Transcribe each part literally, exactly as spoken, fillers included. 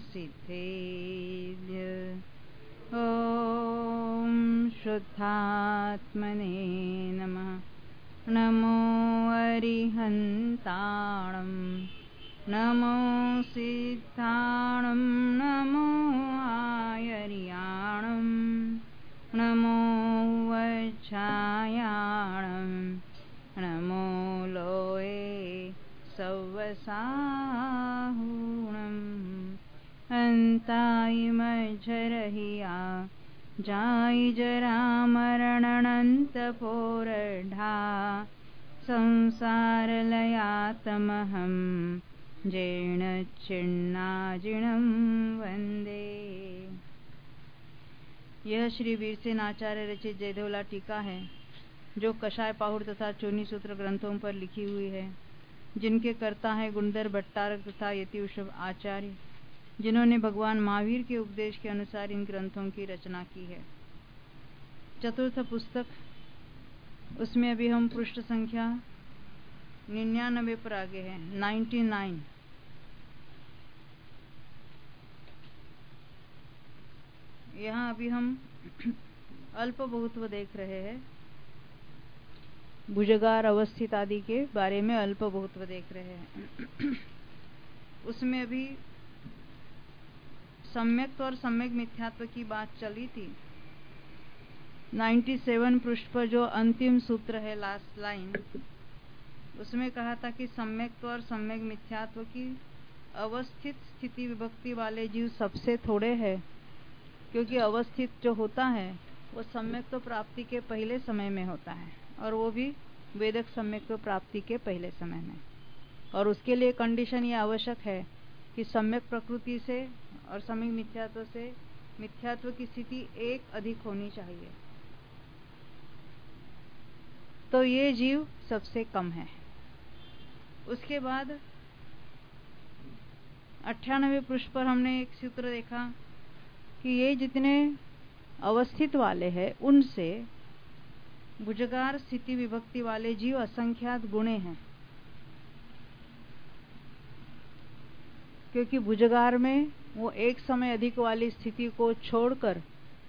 सिद्धेभ्य ॐ शुद्धात्मने नमः। नमो अरिहन्ताणं नमो सिद्धाणं नमो आयर्याणं नमो वज्रायाणं नमो लोये सवसाहुणम् अन्ताय मज्जरहिया जाय जरामरणनन्तपोरढा संसारलयातमहं जीर्णच्छिन्नाजिणं वन्दे। यह श्री वीरसेन आचार्य रचित जयदेवला टीका है जो कषाय पाहुर तथा चूनी सूत्र ग्रंथों पर लिखी हुई है, जिनके कर्ता है गुणधर भट्टारक तथा यतिवृषभ आचार्य, जिन्होंने भगवान महावीर के उपदेश के अनुसार इन ग्रंथों की रचना की है। चतुर्थ पुस्तक, उसमें अभी हम पृष्ठ संख्या निन्यानवे पर आगे हैं, नाइन्टी नाइन। यहाँ अभी हम अल्प बहुत्व देख रहे हैं, भुजगार अवस्थित आदि के बारे में अल्प बहुत्व देख रहे हैं। उसमें अभी सम्यक और सम्यक मिथ्यात्व की बात चली थी। सत्तानवे पृष्ठ पर जो अंतिम सूत्र है, लास्ट लाइन, उसमें कहा था कि सम्यक और सम्यक मिथ्यात्व की अवस्थित स्थिति विभक्ति वाले जीव सबसे थोड़े हैं, क्योंकि अवस्थित जो होता है वो सम्यक तो प्राप्ति के पहले समय में होता है, और वो भी वेदक सम्यक तो प्राप्ति के पहले समय में। और उसके लिए कंडीशन ये आवश्यक है कि सम्यक प्रकृति से और सम्यक मिथ्यात्व से मिथ्यात्व की स्थिति एक अधिक होनी चाहिए, तो ये जीव सबसे कम है। उसके बाद अट्ठानवे पृष्ठ पर हमने एक सूत्र देखा कि ये जितने अवस्थित वाले हैं उनसे भुजगार स्थिति विभक्ति वाले जीव असंख्यात गुणे हैं, क्योंकि भुजगार में वो एक समय अधिक वाली स्थिति को छोड़कर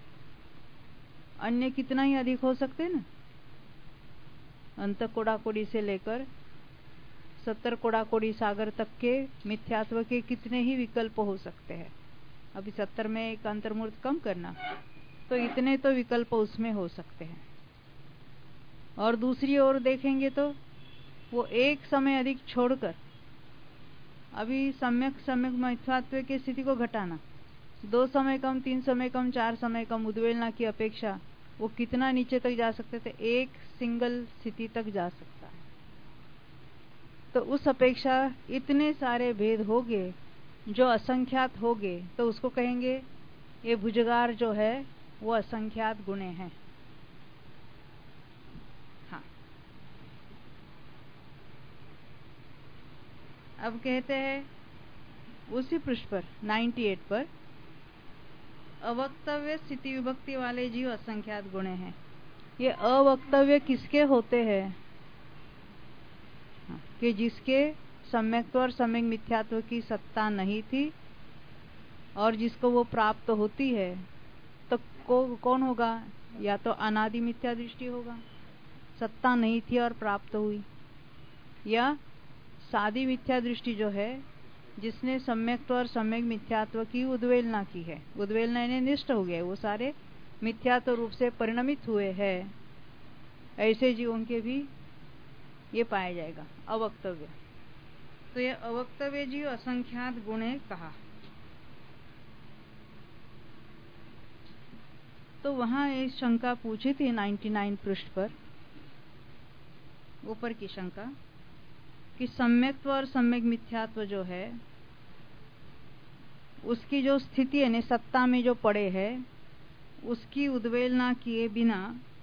अन्य कितना ही अधिक हो सकते हैं ना। अंत कोड़ाकोड़ी से लेकर सत्तर कोड़ाकोड़ी सागर तक के मिथ्यात्व के कितने ही विकल्प हो सकते हैं। अभी सत्तर में एक अंतर्मूर्त कम करना, तो इतने तो विकल्प उसमें हो सकते हैं। और दूसरी ओर देखेंगे तो वो एक समय अधिक छोड़कर अभी सम्यक सम्यक मिथ्यात्व की स्थिति को घटाना, दो समय कम, तीन समय कम, चार समय कम उद्वेलना की अपेक्षा वो कितना नीचे तक जा सकते थे, एक सिंगल स्थिति तक जा सकता है। तो उस अपेक्षा इतने सारे भेद होंगे जो असंख्यात होंगे, तो उसको कहेंगे ये भुजगार जो है वो असंख्यात गुणे हैं। हाँ, अब कहते हैं उसी पृष्ठ पर अट्ठानवे पर, अवक्तव्य स्थिति विभक्ति वाले जीव असंख्यात गुणे हैं। ये अवक्तव्य किसके होते हैं? कि जिसके सम्यक्त्व और सम्यक मिथ्यात्व की सत्ता नहीं थी और जिसको वो प्राप्त होती है, तो को, कौन होगा? या तो अनादि मिथ्या दृष्टि होगा, सत्ता नहीं थी और प्राप्त हुई, या सादी मिथ्या दृष्टि जो है जिसने सम्यक्त्व और सम्यक मिथ्यात्व की उद्वेलना की है, उद्वेलना इन्हें निष्ठ हो गया, वो सारे मिथ्यात्व रूप से परिणमित हुए हैं। ऐसे जीवों के भी ये पाया जाएगा अवक्तव्य। तो ये अवक्तव्य जीव असंख्यात गुणे कहा। तो वहां एक शंका पूछी थी निन्यानवे पृष्ठ पर, ऊपर की शंका, कि सम्यक्त्व और सम्यक मिथ्यात्व जो है उसकी जो स्थिति है, सत्ता में जो पड़े है, उसकी उद्वेलना किए बिना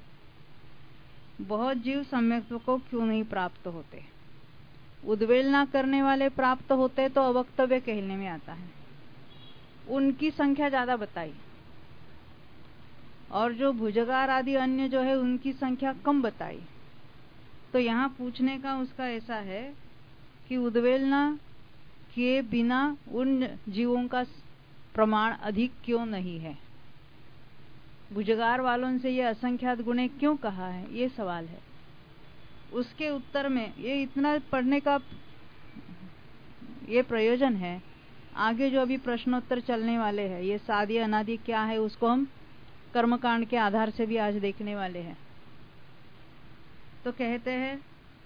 बहुत जीव सम्यक्त्व को क्यों नहीं प्राप्त होते? उद्वेलना करने वाले प्राप्त होते तो अवक्तव्य कहने में आता है, उनकी संख्या ज्यादा बताई, और जो भुजगार आदि अन्य जो है उनकी संख्या कम बताई। तो यहाँ पूछने का उसका ऐसा है कि उद्वेलना किए बिना उन जीवों का प्रमाण अधिक क्यों नहीं है? भुजगार वालों से ये असंख्यात गुणे क्यों कहा है, ये सवाल है। उसके उत्तर में ये इतना पढ़ने का ये प्रयोजन है। आगे जो अभी प्रश्नोत्तर चलने वाले हैं, ये सादी अनादि क्या है उसको हम कर्मकांड के आधार से भी आज देखने वाले हैं। तो कहते हैं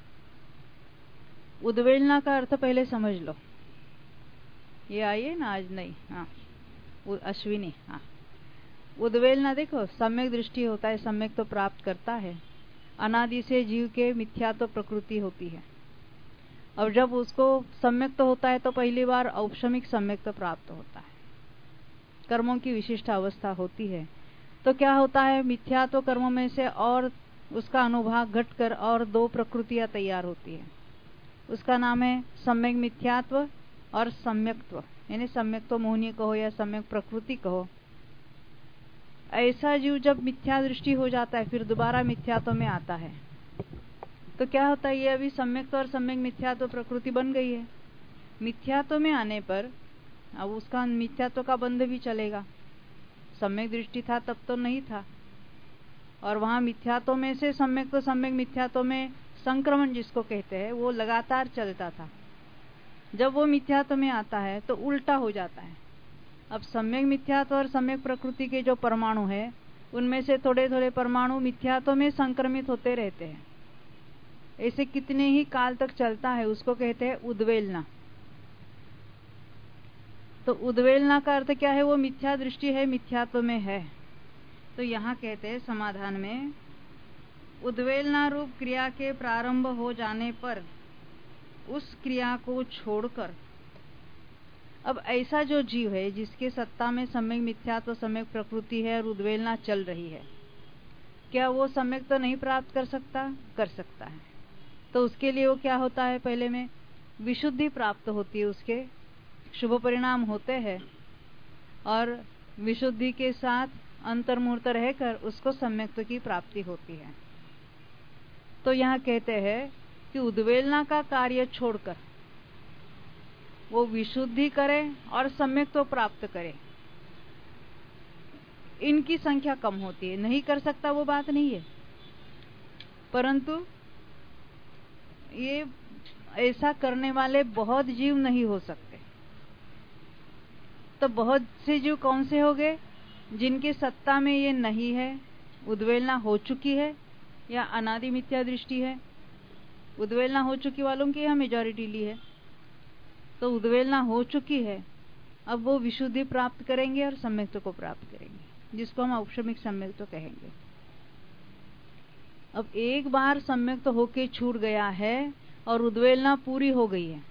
उद्वेलना का अर्थ पहले समझ लो। ये आइए ना आज, नहीं, हाँ अश्विनी, हाँ उद्वेलना देखो, सम्यक दृष्टि होता है, सम्यक तो प्राप्त करता है। अनादि से जीव के मिथ्या तो प्रकृति होती है, और जब उसको सम्यक तो होता है तो पहली बार औपशमिक सम्यक तो प्राप्त होता है, कर्मों की विशिष्ट अवस्था होती है। तो क्या होता है, मिथ्या तो कर्मों में से और उसका अनुभाग घटकर और दो प्रकृतियां तैयार होती है। उसका नाम है सम्यक मिथ्यात्व और सम्यक्त्व, यानी सम्यक तो मोहनीय कहो या सम्यक प्रकृति कहो। ऐसा जीव जब मिथ्या दृष्टि हो जाता है फिर दोबारा मिथ्यात्व में आता है, तो क्या होता है, ये अभी सम्यक और सम्यक मिथ्यात्व प्रकृति बन गई है। मिथ्यात्व में आने पर अब उसका मिथ्यात्व का बंध भी चलेगा। सम्यक दृष्टि था तब तो नहीं था, और वहां मिथ्यात्व में से सम्यक तो सम्यक मिथ्यात्व में संक्रमण जिसको कहते हैं वो लगातार चलता था। जब वो मिथ्यात्व में आता है तो उल्टा हो जाता है। अब सम्यक मिथ्यात्व और सम्यक प्रकृति के जो परमाणु है उनमें से थोड़े थोड़े परमाणु मिथ्यात्व में संक्रमित होते रहते हैं। ऐसे कितने ही काल तक चलता है, उसको कहते हैं उद्वेलना। तो उद्वेलना का अर्थ क्या है, वो मिथ्या दृष्टि है, मिथ्यात्व में है। तो यहाँ कहते हैं समाधान में, उद्वेलना रूप क्रिया के प्रारंभ हो जाने पर उस क्रिया को छोड़कर, अब ऐसा जो जीव है जिसके सत्ता में सम्यक मिथ्यात्व सम्यक प्रकृति है और उद्वेलना चल रही है, क्या वो सम्यक तो नहीं प्राप्त कर सकता? कर सकता है। तो उसके लिए वो क्या होता है, पहले में विशुद्धि प्राप्त होती है, उसके शुभ परिणाम होते हैं, और विशुद्धि के साथ अंतर्मुहूर्त रहकर उसको सम्यक्त्व की प्राप्ति होती है। तो यहाँ कहते हैं कि उद्वेलना का कार्य छोड़कर वो विशुद्धि करे और सम्यक्त्व प्राप्त करे। इनकी संख्या कम होती है, नहीं कर सकता वो बात नहीं है, परंतु ये ऐसा करने वाले बहुत जीव नहीं हो सकते। तो बहुत से जीव कौन से हो गए, जिनके सत्ता में ये नहीं है, उद्वेलना हो चुकी है या अनादि मिथ्या दृष्टि है। उद्वेलना हो चुकी वालों की यहाँ मेजॉरिटी ली है। तो उद्वेलना हो चुकी है, अब वो विशुद्धि प्राप्त करेंगे और सम्यक्त्व को प्राप्त करेंगे, जिसको हम औपशमिक सम्यक्त्व कहेंगे। अब एक बार सम्यक्त्व होके छूट गया है और उद्वेलना पूरी हो गई है,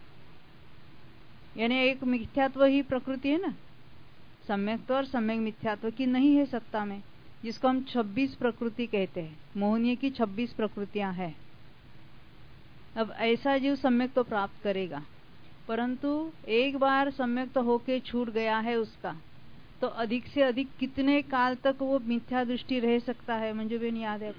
यानी एक मिथ्यात्व ही प्रकृति है ना, सम्यक्त्व और सम्यक मिथ्यात्व की नहीं है सत्ता में, जिसको हम छब्बीस प्रकृति कहते हैं। मोहनीय की छब्बीस प्रकृतियां हैं। अब ऐसा जीव सम्यक्त्व प्राप्त करेगा, परंतु एक बार सम्यक्त्व होके छूट गया है उसका, तो अधिक से अधिक कितने काल तक वो मिथ्या दृष्टि रह सकता है? मंजू बेन याद है?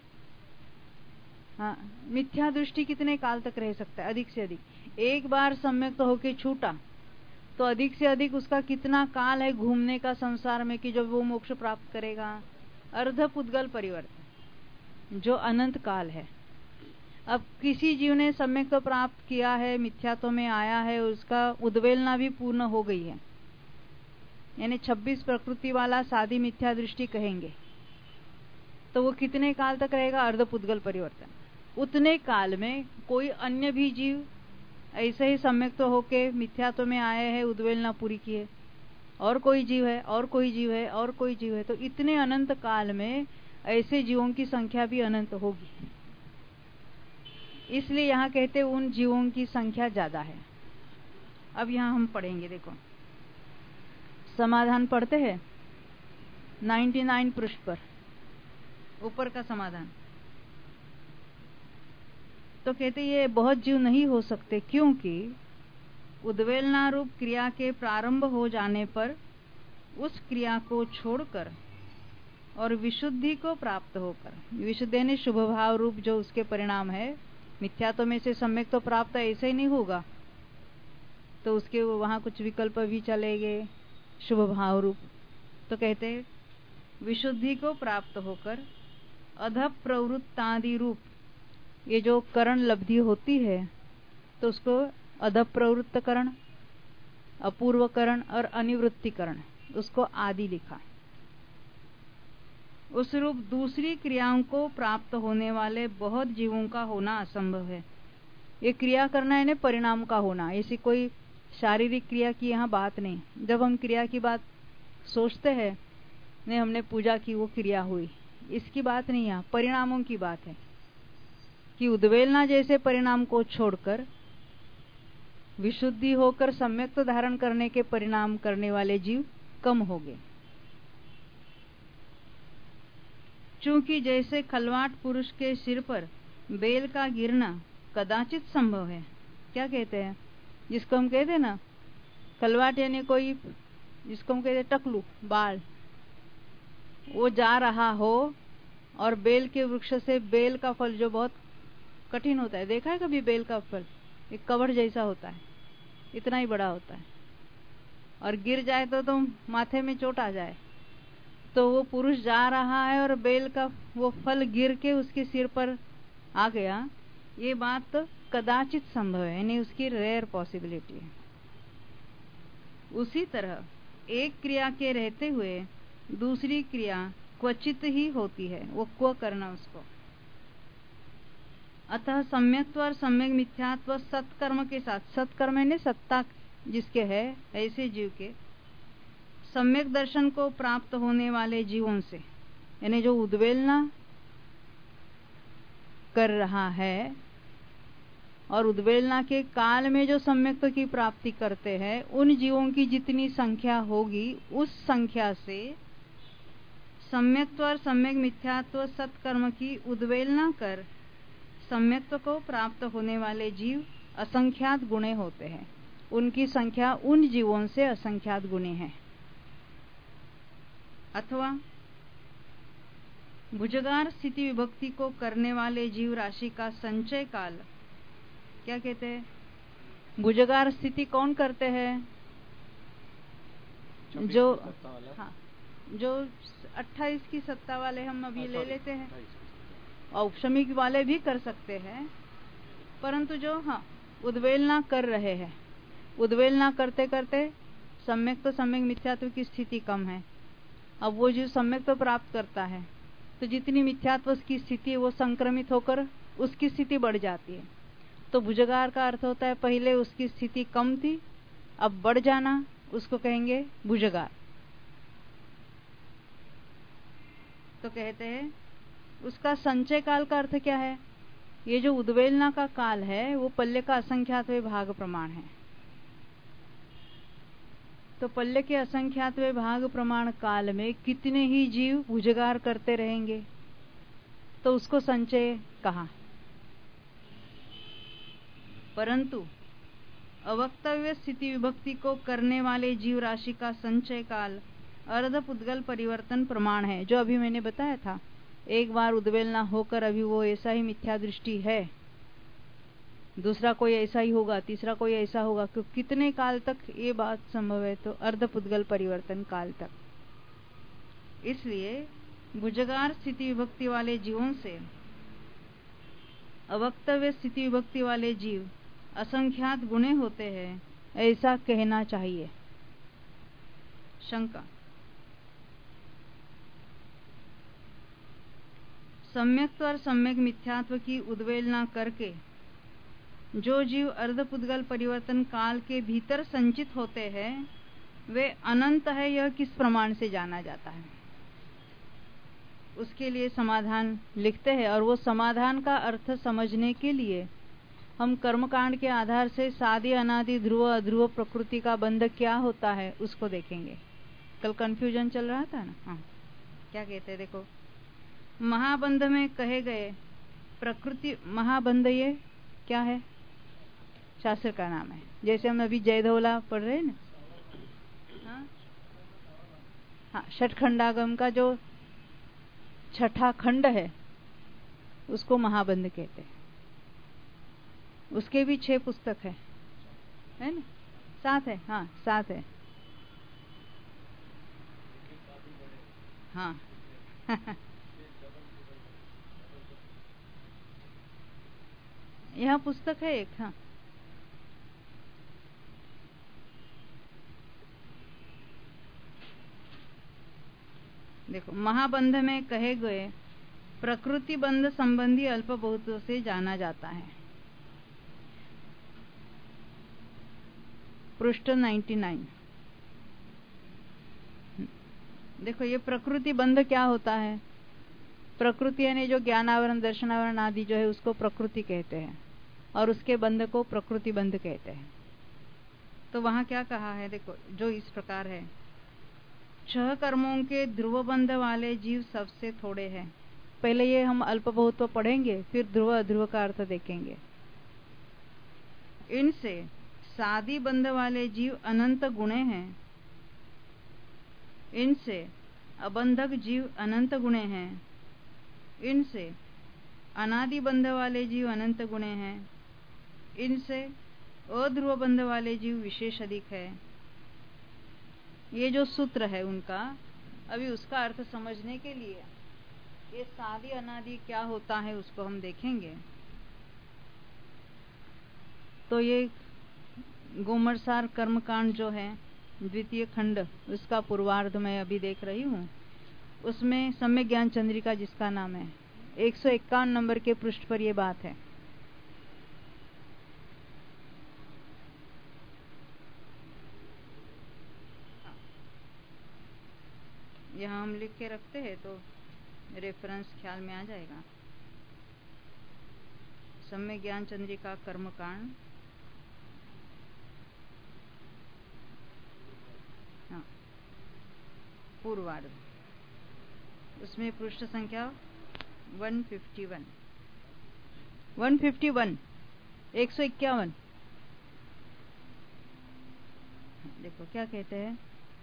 हाँ, मिथ्या दृष्टि कितने काल तक रह सकता है? अधिक से अधिक एक बार सम्यक्त्व होके छूटा तो अधिक से अधिक उसका कितना काल है घूमने का संसार में, कि जब वो मोक्ष प्राप्त करेगा? अर्ध पुद्गल परिवर्तन, जो अनंत काल है। अब किसी जीव ने सम्यक्त्व प्राप्त किया है, मिथ्यात्व में आया है, उसका उद्वेलना भी पूर्ण हो गई है, यानी छब्बीस प्रकृति वाला सादी मिथ्या दृष्टि कहेंगे, तो वो कितने काल तक रहेगा? अर्ध पुद्गल परिवर्तन। उतने काल में कोई अन्य भी जीव ऐसे ही सम्यक्त्व होके मिथ्यात्व में आए हैं, उद्वेलना पूरी की है, और कोई जीव है, और कोई जीव है, और कोई जीव है, तो इतने अनंत काल में ऐसे जीवों की संख्या भी अनंत होगी। इसलिए यहाँ कहते हैं उन जीवों की संख्या ज्यादा है। अब यहाँ हम पढ़ेंगे, देखो समाधान पढ़ते हैं निन्यानवे पृष्ठ पर, ऊपर का समाधान। तो कहते ये बहुत जीव नहीं हो सकते, क्योंकि उद्वेलना रूप क्रिया के प्रारंभ हो जाने पर उस क्रिया को छोड़कर और विशुद्धि को प्राप्त होकर, विशुद्धि ने शुभ भाव रूप जो उसके परिणाम है, मिथ्यात्व में से सम्यक तो प्राप्त ऐसे ही नहीं होगा, तो उसके वहां कुछ विकल्प भी चलेंगे, शुभ भाव रूप। तो कहते हैं विशुद्धि को प्राप्त होकर अध प्रवृत्तादि रूप ये जो करण लब्धि होती है तो उसको अध प्रवृत्त करण, अपूर्व करण और अनिवृत्तिकरण, उसको आदि लिखा। उस रूप दूसरी क्रियाओं को प्राप्त होने वाले बहुत जीवों का होना असंभव है। ये क्रिया करना है परिणाम का होना, ऐसी कोई शारीरिक क्रिया की यहाँ बात नहीं। जब हम क्रिया की बात सोचते हैं, नहीं हमने पूजा की वो क्रिया हुई, इसकी बात नहीं, यहाँ परिणामों की बात है कि उद्वेलना जैसे परिणाम को छोड़कर विशुद्धि होकर सम्यक्त धारण करने के परिणाम करने वाले जीव कम हो गए। चूंकि जैसे खलवाट पुरुष के सिर पर बेल का गिरना कदाचित संभव है। क्या कहते हैं जिसको हम कहते हैं ना खलवाट, यानी कोई जिसको हम कहते हैं टकलू बाल, वो जा रहा हो और बेल के वृक्ष से बेल का फल जो बहुत कठिन होता है, देखा है कभी बेल का फल? एक कवड़ जैसा होता है, इतना ही बड़ा होता है, और गिर जाए तो तो माथे में चोट आ जाए। तो वो पुरुष जा रहा है और बेल का वो फल गिर के उसके सिर पर आ गया, ये बात तो कदाचित संभव है, यानी उसकी रेयर पॉसिबिलिटी है। उसी तरह एक क्रिया के रहते हुए दूसरी क्रिया क्वचित ही होती है, वो क्व करना उसको। अतः सम्यक्त्व और सम्यक मिथ्यात्व सत्कर्म के साथ, सत्कर्म ने सत्ता जिसके है ऐसे जीव के सम्यक दर्शन को प्राप्त होने वाले जीवों से, यानी जो उद्वेलना कर रहा है और उद्वेलना के काल में जो सम्यक्त्व की प्राप्ति करते हैं, उन जीवों की जितनी संख्या होगी उस संख्या से सम्यक्त्व और सम्यक मिथ्यात्व सत्कर्म की उद्वेलना कर सम्यक्त्व को प्राप्त होने वाले जीव असंख्यात गुणे होते हैं। उनकी संख्या उन जीवों से असंख्यात गुणे है। अथवा भुजगार स्थिति विभक्ति को करने वाले जीव राशि का संचय काल, क्या कहते हैं? भुजगार स्थिति कौन करते हैं? जो हाँ, जो अट्ठाईस की सत्ता वाले हम अभी ले लेते हैं, औपशमिक वाले भी कर सकते हैं, परंतु जो हाँ उद्वेलना कर रहे हैं, उद्वेलना करते करते सम्यक तो सम्यक मिथ्यात्व की स्थिति कम है। अब वो जो सम्यक तो प्राप्त करता है तो जितनी मिथ्यात्व की स्थिति है वो संक्रमित होकर उसकी स्थिति बढ़ जाती है। तो भुजगार का अर्थ होता है पहले उसकी स्थिति कम थी, अब बढ़ जाना, उसको कहेंगे भुजगार। तो कहते हैं उसका संचय काल का अर्थ क्या है? ये जो उद्वेलना का काल है वो पल्ले का असंख्यातवें भाग प्रमाण है। तो पल्ले के असंख्यातवें भाग प्रमाण काल में कितने ही जीव भुजगार करते रहेंगे, तो उसको संचय कहा। परंतु अवक्तव्य स्थिति विभक्ति को करने वाले जीव राशि का संचय काल अर्ध पुद्गल परिवर्तन प्रमाण है, जो अभी मैंने बताया था। एक बार उद्वेलना होकर अभी वो ऐसा ही मिथ्या दृष्टि है, दूसरा कोई ऐसा ही होगा, तीसरा कोई ऐसा होगा, क्योंकि कितने काल तक ये बात संभव है? तो अर्ध पुद्गल परिवर्तन काल तक। इसलिए भुजगार स्थिति विभक्ति वाले जीवों से अवक्तव्य स्थिति विभक्ति वाले जीव असंख्यात गुणे होते हैं, ऐसा कहना चाहिए। शंका, सम्यक्त्व और सम्यक मिथ्यात्व की उद्वेलना करके जो जीव अर्धपुद्गल परिवर्तन काल के भीतर संचित होते हैं वे अनंत है, यह किस प्रमाण से जाना जाता है? उसके लिए समाधान लिखते हैं, और वो समाधान का अर्थ समझने के लिए हम कर्मकांड के आधार से सादी अनादि ध्रुव अध्रुव प्रकृति का बंध क्या होता है उसको देखेंगे। कल कंफ्यूजन चल रहा था ना। हाँ, क्या कहते हैं देखो, महाबंध में कहे गए प्रकृति, महाबंध ये क्या है? शास्त्र का नाम है। जैसे हम अभी जयधौला पढ़ रहे हैं ना, हाँ हाँ, षटखंडागम का जो छठा खंड है उसको महाबंध कहते हैं। उसके भी छह पुस्तक है, है ना? सात है, हाँ सात है। हाँ यहाँ पुस्तक है एक। हाँ देखो, महाबंध में कहे गए प्रकृति बंध संबंधी अल्प बहुतों से जाना जाता है। पृष्ठ निन्यानवे। देखो, ये प्रकृति बंध क्या होता है? प्रकृति यानी जो ज्ञानावरण दर्शनावरण आदि जो है उसको प्रकृति कहते हैं, और उसके बंध को प्रकृति बंध कहते हैं। तो वहां क्या कहा है? देखो, जो इस प्रकार है, छह कर्मों के ध्रुव बंध वाले जीव सबसे थोड़े हैं। पहले ये हम अल्प बहुत तो पढ़ेंगे, फिर ध्रुव अध्रुव का अर्थ देखेंगे। इनसे सादी बंध वाले जीव अनंत गुणे हैं। इनसे अबंधक जीव अनंत गुणे हैं। इनसे अनादि बंध वाले जीव अनंत गुणे हैं। इनसे अध्रुव बंध वाले जीव विशेष अधिक है। ये जो सूत्र है उनका, अभी उसका अर्थ समझने के लिए ये सादी अनादि क्या होता है उसको हम देखेंगे। तो ये गोमरसार कर्मकांड जो है द्वितीय खंड, उसका पूर्वार्ध मैं अभी देख रही हूँ। उसमें सम्यक ज्ञान चंद्रिका जिसका नाम है, एक सौ इक्यावन नंबर के पृष्ठ पर यह बात है। यहाँ हम लिख के रखते हैं तो रेफरेंस ख्याल में आ जाएगा। सम्यक ज्ञान चंद्रिका कर्मकांड, हाँ, पूर्वार्ध, उसमें पृष्ठ संख्या एक सौ इक्यावन एक सौ इक्यावन एक सौ इक्यावन। देखो क्या कहते हैं,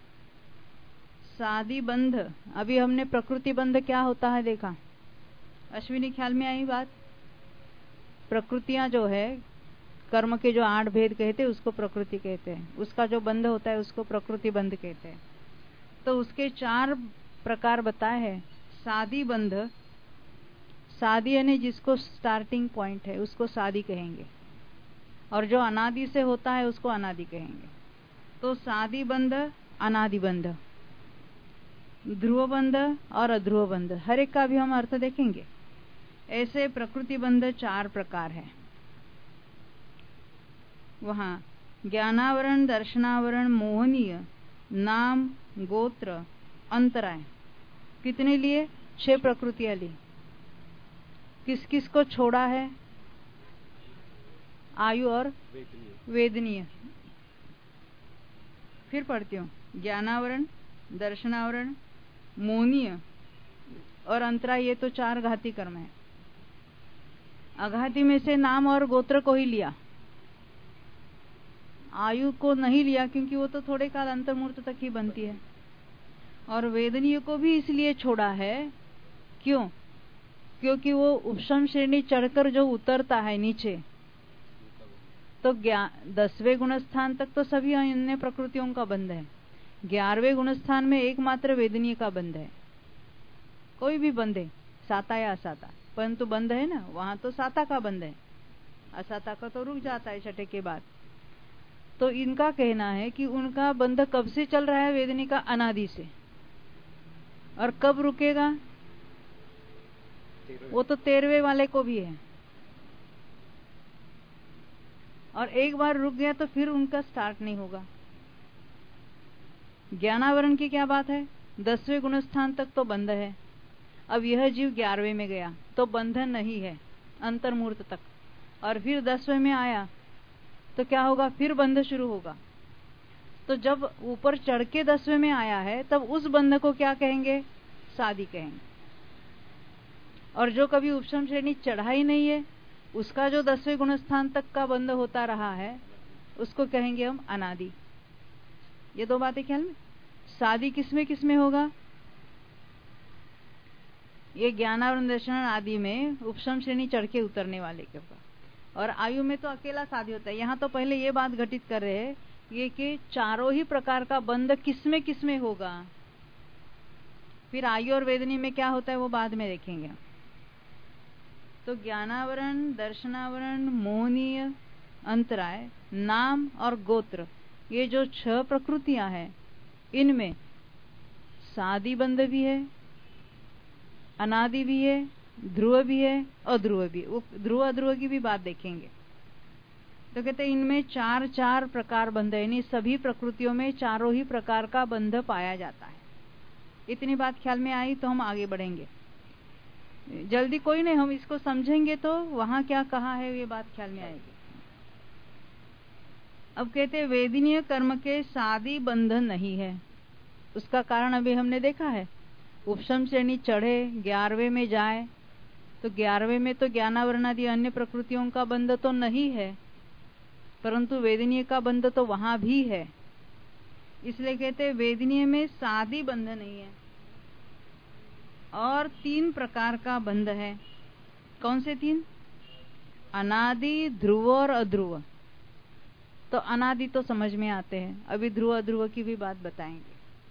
सादी बंध। अभी हमने प्रकृति बंध क्या होता है देखा। अश्विनी, ख्याल में आई बात? प्रकृतियां जो है, कर्म के जो आठ भेद कहते हैं उसको प्रकृति कहते हैं। उसका जो बंध होता है उसको प्रकृति बंध कहते हैं। तो उसके चार प्रकार बताए हैं। सादी बंध, सादी यानी जिसको स्टार्टिंग पॉइंट है उसको सादी कहेंगे, और जो अनादि से होता है उसको अनादि कहेंगे। तो सादी बंध, अनादि बंध, ध्रुव बंध और अध्रुव बंध, हर एक का भी हम अर्थ देखेंगे। ऐसे प्रकृति बंध चार प्रकार है। वहां ज्ञानावरण, दर्शनावरण, मोहनीय, नाम, गोत्र, अंतराय, कितने लिए? छह प्रकृतियां ली। किस किस को छोड़ा है? आयु और वेदनीय। फिर पढ़ती हूँ, ज्ञानावरण, दर्शनावरण, मोहनीय और अंतराय, ये तो चार घाती कर्म है। अघाती में से नाम और गोत्र को ही लिया, आयु को नहीं लिया क्योंकि वो तो थोड़े काल अंतर्मूर्त तक ही बनती है। और वेदनीय को भी इसलिए छोड़ा है, क्यों? क्योंकि वो उपशम श्रेणी चढ़कर जो उतरता है नीचे, तो दसवें गुणस्थान तक तो सभी अन्य प्रकृतियों का बंध है। ग्यारहवें गुणस्थान में एकमात्र वेदनीय का बंध है। कोई भी बंध है, साता या असाता, परंतु बंध है ना, वहां तो साता का बंध है, असाता का तो रुक जाता है छठे के बाद। तो इनका कहना है कि उनका बंध कब से चल रहा है? वेदनी का अनादि से। और कब रुकेगा? वो तो तेरहवें वाले को भी है, और एक बार रुक गया तो फिर उनका स्टार्ट नहीं होगा। ज्ञानावरण की क्या बात है? दसवें गुणस्थान तक तो बंध है। अब यह जीव ग्यारहवें में गया तो बंधन नहीं है अंतर्मूर्त तक, और फिर दसवें में आया तो क्या होगा? फिर बंध शुरू होगा। तो जब ऊपर चढ़ के दसवें में आया है तब उस बंध को क्या कहेंगे? सादी कहेंगे। और जो कभी उपशम श्रेणी चढ़ा ही नहीं है, उसका जो दसवें गुणस्थान तक का बंध होता रहा है, उसको कहेंगे हम अनादि। ये दो बातें ख्याल में। सादी किसमें किसमें होगा? ये ज्ञानावरण, दर्शन आदि में उपशम श्रेणी चढ़ के उतरने वाले के होगा, और आयु में तो अकेला सादी होता है। यहाँ तो पहले ये बात घटित कर रहे हैं ये कि चारों ही प्रकार का बंध किसमें किसमें होगा। फिर आयु और वेदनी में क्या होता है वो बाद में देखेंगे। तो ज्ञानावरण, दर्शनावरण, मोहनीय, अंतराय, नाम और गोत्र, ये जो छह प्रकृतियां हैं, इनमें सादी बंध भी है, अनादि भी है, ध्रुव भी है, अध्रुव भी। वो ध्रुव अध्रुव की भी बात देखेंगे। तो कहते हैं इनमें चार चार प्रकार बंध है, यानी सभी प्रकृतियों में चारों ही प्रकार का बंध पाया जाता है। इतनी बात ख्याल में आई तो हम आगे बढ़ेंगे। जल्दी कोई नहीं, हम इसको समझेंगे तो वहां क्या कहा है ये बात ख्याल में आएगी। अब कहते हैं वेदनीय कर्म के सादी बंधन नहीं है। उसका कारण अभी हमने देखा है। उपशम श्रेणी चढ़े, ग्यारहवें में जाए तो ग्यारहवें में तो ज्ञानावरण आदि अन्य प्रकृतियों का बंध तो नहीं है, परंतु वेदनीय का बंध तो वहां भी है। इसलिए कहते हैं वेदनीय में सादी बंध नहीं है। और तीन प्रकार का बंध है। कौन से तीन? अनादि, ध्रुव और अध्रुव। तो अनादि तो समझ में आते हैं, अभी ध्रुव अध्रुव की भी बात बताएंगे।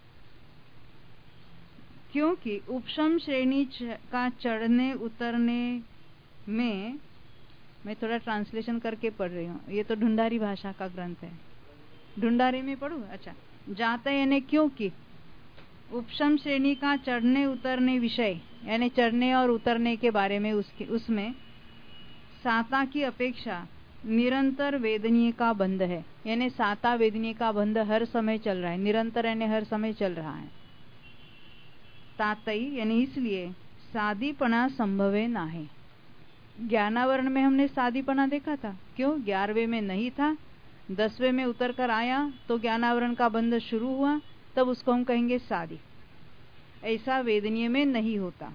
क्योंकि उपशम श्रेणी का चढ़ने उतरने में, मैं थोड़ा ट्रांसलेशन करके पढ़ रही हूँ, ये तो ढूंढारी भाषा का ग्रंथ है। ढूंढारी में पढ़ूं? अच्छा। जाता यानी क्योंकि उपशम श्रेणी का चढ़ने उतरने विषय, यानी चढ़ने और उतरने के बारे में उसके उसमें साता की अपेक्षा निरंतर वेदनीय का बंध है। यानी साता वेदनीय का बंध हर समय चल रहा है, निरंतर यानी हर समय चल रहा है। तातई यानी इसलिए सादीपना संभवे ना है। ज्ञानावरण में हमने सादीपना देखा था, क्यों? ग्यारहवें में नहीं था, दसवें में उतर कर आया तो ज्ञानावरण का बंध शुरू हुआ, तब उसको हम कहेंगे सादी। ऐसा वेदनीय में नहीं होता।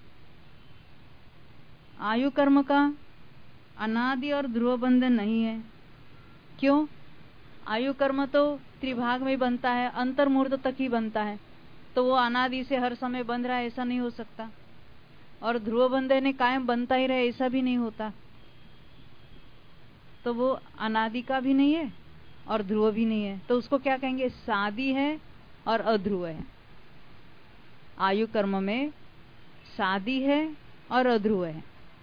आयु कर्म का अनादि और ध्रुव बंध नहीं है। क्यों? आयु कर्म तो त्रिभाग में बनता है, अंतर्मुहूर्त तक ही बनता है, तो वो अनादि से हर समय बंध रहा है ऐसा नहीं हो सकता। और ध्रुव बंध ने कायम बनता ही रहे ऐसा भी नहीं होता। तो वो अनादि का भी नहीं है और ध्रुव भी नहीं है, तो उसको क्या कहेंगे? सादी है और अध्रुव है। आयु कर्म में सादी है और अध्रुव है।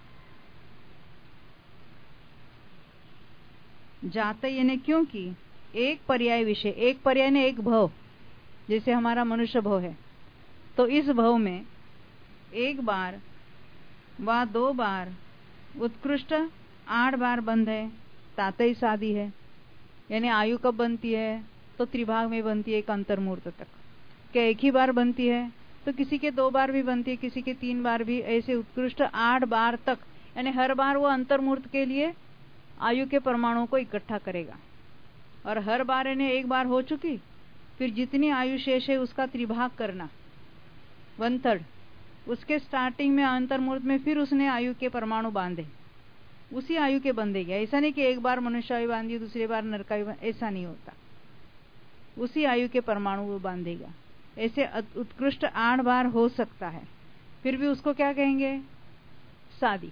जाते यानी क्योंकि एक पर्याय विषय, एक पर्याय ने एक भव, जैसे हमारा मनुष्य भव है, तो इस भव में एक बार व दो बार उत्कृष्ट आठ बार बंध है, तातई सादी है। यानी आयु कब बनती है? तो त्रिभाग में बनती है, एक अंतर्मुहूर्त तक। क्या एक ही बार बनती है? तो किसी के दो बार भी बनती है, किसी के तीन बार भी, ऐसे उत्कृष्ट आठ बार तक। यानी हर बार वो अंतर्मुहूर्त के लिए आयु के परमाणुओं को इकट्ठा करेगा, और हर बार इन्हें एक बार हो चुकी, फिर जितनी आयु शेष है उसका त्रिभाग करना, वन थर्ड। उसके स्टार्टिंग में अंतर्मुहूर्त में फिर उसने आयु के परमाणु बांधे, उसी आयु के बंधेगा। ऐसा नहीं कि एक बार मनुष्य आयु बांधी दूसरी बार नरकायु, ऐसा नहीं होता। उसी आयु के परमाणु वो बांधेगा। ऐसे उत्कृष्ट आठ बार हो सकता है, फिर भी उसको क्या कहेंगे? सादी।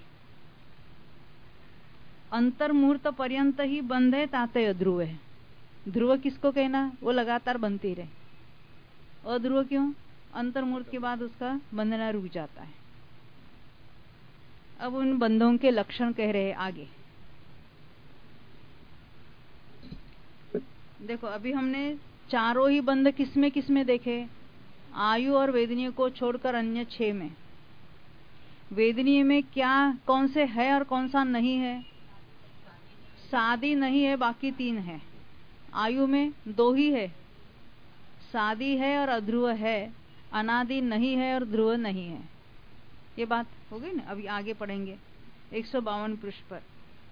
अंतर्मुहूर्त पर्यंत ही बंध है, ताते अध्रुव है। ध्रुव किसको कहना? वो लगातार बनती रहे। अध्रुव क्यों? अंतर्मुहूर्त के बाद उसका बंधना रुक जाता है। अब उन बंधों के लक्षण कह रहे हैं आगे। देखो अभी हमने चारों ही बंध किसमें किसमें देखे? आयु और वेदनीय को छोड़कर अन्य छह में। वेदनीय में क्या कौन से है और कौन सा नहीं है? सादी नहीं है, बाकी तीन है। आयु में दो ही है, सादी है और अध्रुव है। अनादि नहीं है और ध्रुव नहीं है। ये बात हो गई ना। अभी आगे पढ़ेंगे एक सौ बावन पृष्ठ पर।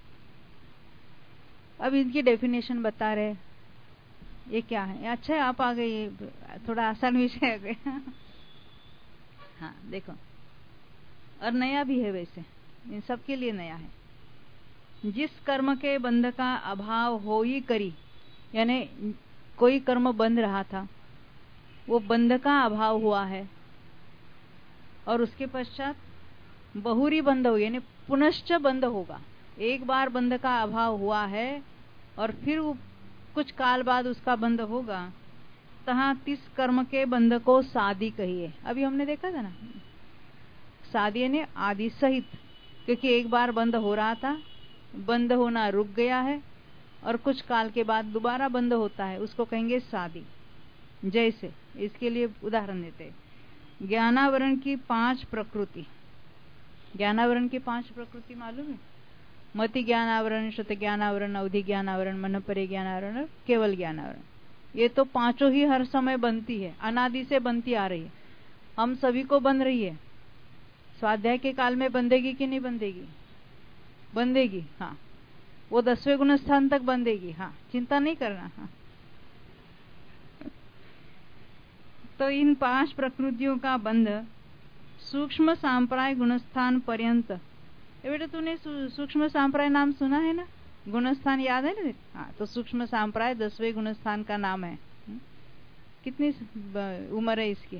अब इनकी डेफिनेशन बता रहे। ये क्या है? अच्छा है आप आ गए, थोड़ा आसान विषय हो गया। हाँ देखो, और नया भी है, वैसे इन सब के लिए नया है। जिस कर्म के बंध का अभाव हो ही करी, यानी कोई कर्म बंध रहा था, वो बंध का अभाव हुआ है, और उसके पश्चात बहुरी बंध हो, यानी पुनश्च बंध होगा। एक बार बंध का अभाव हुआ है और फिर वो कुछ काल बाद उसका बंध होगा, तहाँ तिस कर्म के बंध को सादी कहिए। अभी हमने देखा था ना, सादी ने आदि सहित, क्योंकि एक बार बंद हो रहा था, बंद होना रुक गया है और कुछ काल के बाद दोबारा बंद होता है, उसको कहेंगे सादी। जैसे इसके लिए उदाहरण देते हैं, ज्ञानावरण की पांच प्रकृति। ज्ञानावरण की पांच प्रकृति मालूम है? मति ज्ञानावरण, श्रुति ज्ञानावरण, अवधि ज्ञानावरण, मन परे ज्ञानावरण और केवल ज्ञानावरण। ये तो पांचों ही हर समय बनती है, अनादि से बनती आ रही है, हम सभी को बन रही है। स्वाध्याय के काल में बंधेगी कि नहीं बंधेगी? बंधेगी। हाँ, वो दसवें गुण स्थान तक बंधेगी। हाँ, चिंता नहीं करना। हाँ। तो इन पांच प्रकृतियों का बंध सूक्ष्म सांप्राय गुणस्थान पर्यंत। ये बेटा तूने सूक्ष्म सांप्राय नाम सुना है ना? गुणस्थान याद है ना? हाँ, तो सूक्ष्म सांप्राय दसवें गुणस्थान का नाम है। कितनी उम्र है इसकी?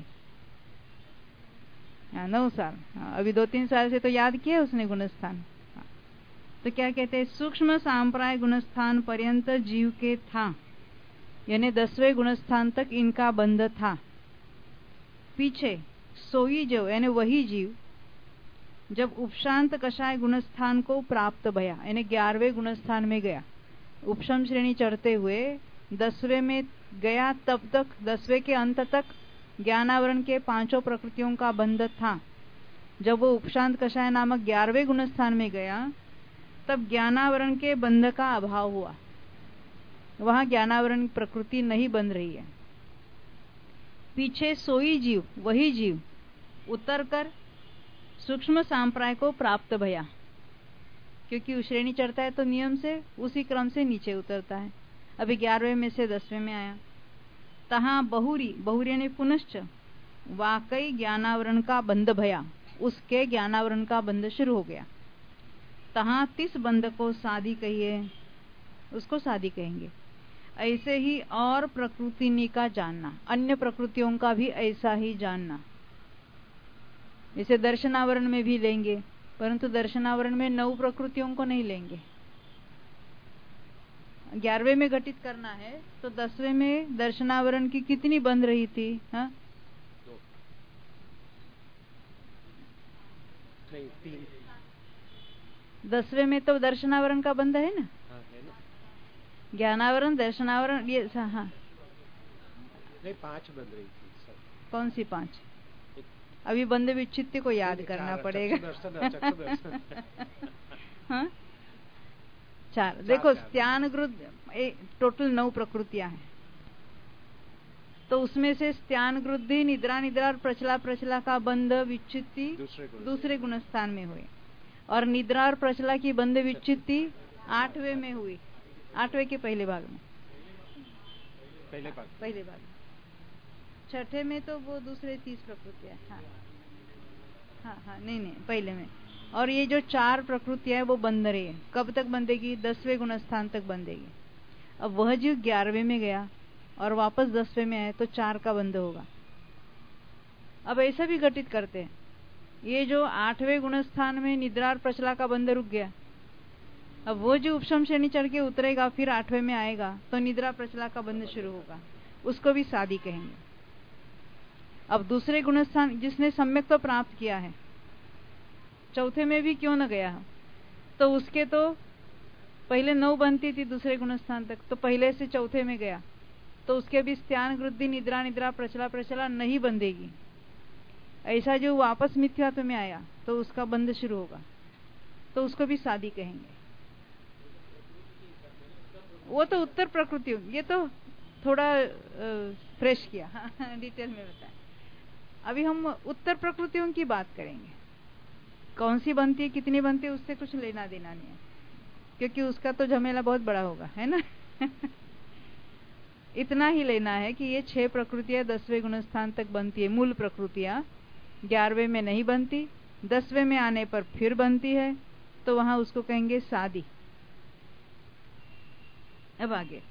हाँ, नौ साल। हाँ, अभी दो तीन साल से तो याद किया उसने गुणस्थान। हाँ, तो क्या कहते हैं? सूक्ष्म सांप्राय गुणस्थान पर्यंत जीव के था, यानी दसवें गुणस्थान तक इनका बंध था। पीछे सोई जो यानी वही जीव जब उपशांत कषाय गुणस्थान को प्राप्त भया, यानी ग्यारहवें गुणस्थान में गया, उपशम श्रेणी चढ़ते हुए दसवें में गया, तब तक दसवें के अंत तक ज्ञानावरण के पांचों प्रकृतियों का बंध था। जब वो उपशांत कषाय नामक ग्यारहवें गुणस्थान में गया, तब ज्ञानावरण के बंध का अभाव हुआ, वहां ज्ञानावरण प्रकृति नहीं बन रही है। पीछे सोई जीव वही जीव उतर कर सूक्ष्म सांप्राय को प्राप्त भया, क्योंकि उस श्रेणी चढ़ता है तो नियम से उसी क्रम से नीचे उतरता है। अभी ग्यारहवें में से दसवें में आया। तहाँ बहुरी, बहुरी ने पुनश्च वाकई ज्ञानावरण का बंध भया, उसके ज्ञानावरण का बंध शुरू हो गया। तहाँ तिस बंध को सादी कहिए, उसको सादी कहेंगे। ऐसे ही और प्रकृति का जानना, अन्य प्रकृतियों का भी ऐसा ही जानना। इसे दर्शनावरण में भी लेंगे, परंतु दर्शनावरण में नौ प्रकृतियों को नहीं लेंगे। ग्यारहवें में घटित करना है तो दसवें में दर्शनावरण की कितनी बंध रही थी? हाँ, नहीं, तीन। दसवें में तो दर्शनावरण का बंध है ना? हाँ, है ना? ज्ञानावरण, दर्शनावरण, ये हाँ, नहीं, पांच बंध रही थी सब। कौन सी पांच? अभी बंध विच्छित्ति को याद करना पड़ेगा। हाँ, चार। देखो, स्त्यानगृद टोटल नौ प्रकृतियां हैं, तो उसमें से स्त्यानगृद्धि, निद्रा निद्रा और प्रचला प्रचला का बंध विच्छित्ति दूसरे गुणस्थान में हुए, और निद्रा और प्रचला की बंध विच्छित्ति आठवें में हुई, आठवें के पहले भाग में, पहले भाग पहले भाग छठे में तो वो दूसरे तीस प्रकृतियां। हाँ हाँ हाँ, नहीं नहीं, पहले में। और ये जो चार प्रकृतियां है वो बंध रही है। कब तक बंधेगी? दसवें गुणस्थान तक बंधेगी। अब वह जीव ग्यारहवें में गया और वापस दसवें में आए तो चार का बंध होगा। अब ऐसा भी घटित करते हैं, ये जो आठवें गुणस्थान में निद्रा और प्रचला का बंध रुक गया, अब वो जो उपशम श्रेणी चढ़ के उतरेगा फिर आठवें में आएगा तो निद्रा प्रचला का बंध शुरू होगा, उसको भी सादी कहेंगे। अब दूसरे गुणस्थान जिसने सम्यक तो प्राप्त किया है, चौथे में भी क्यों न गया, तो उसके तो पहले नौ बनती थी दूसरे गुणस्थान तक, तो पहले से चौथे में गया तो उसके भी स्त्यान वृद्धि, निद्रा निद्रा, प्रचला प्रचला नहीं बंधेगी। ऐसा जो वापस मिथ्यात्व में आया तो उसका बंध शुरू होगा, तो उसको भी सादी कहेंगे। वो तो उत्तर प्रकृति, ये तो थोड़ा फ्रेश किया, हाँ, डिटेल में बताया। अभी हम उत्तर प्रकृतियों की बात करेंगे, कौन सी बनती है, कितनी बनती है, उससे कुछ लेना देना नहीं है, क्योंकि उसका तो झमेला बहुत बड़ा होगा, है ना। इतना ही लेना है कि ये छह प्रकृतियां दसवें गुणस्थान तक बनती है, मूल प्रकृतियां ग्यारहवें में नहीं बनती, दसवें में आने पर फिर बनती है, तो वहां उसको कहेंगे सादी। अब आगे,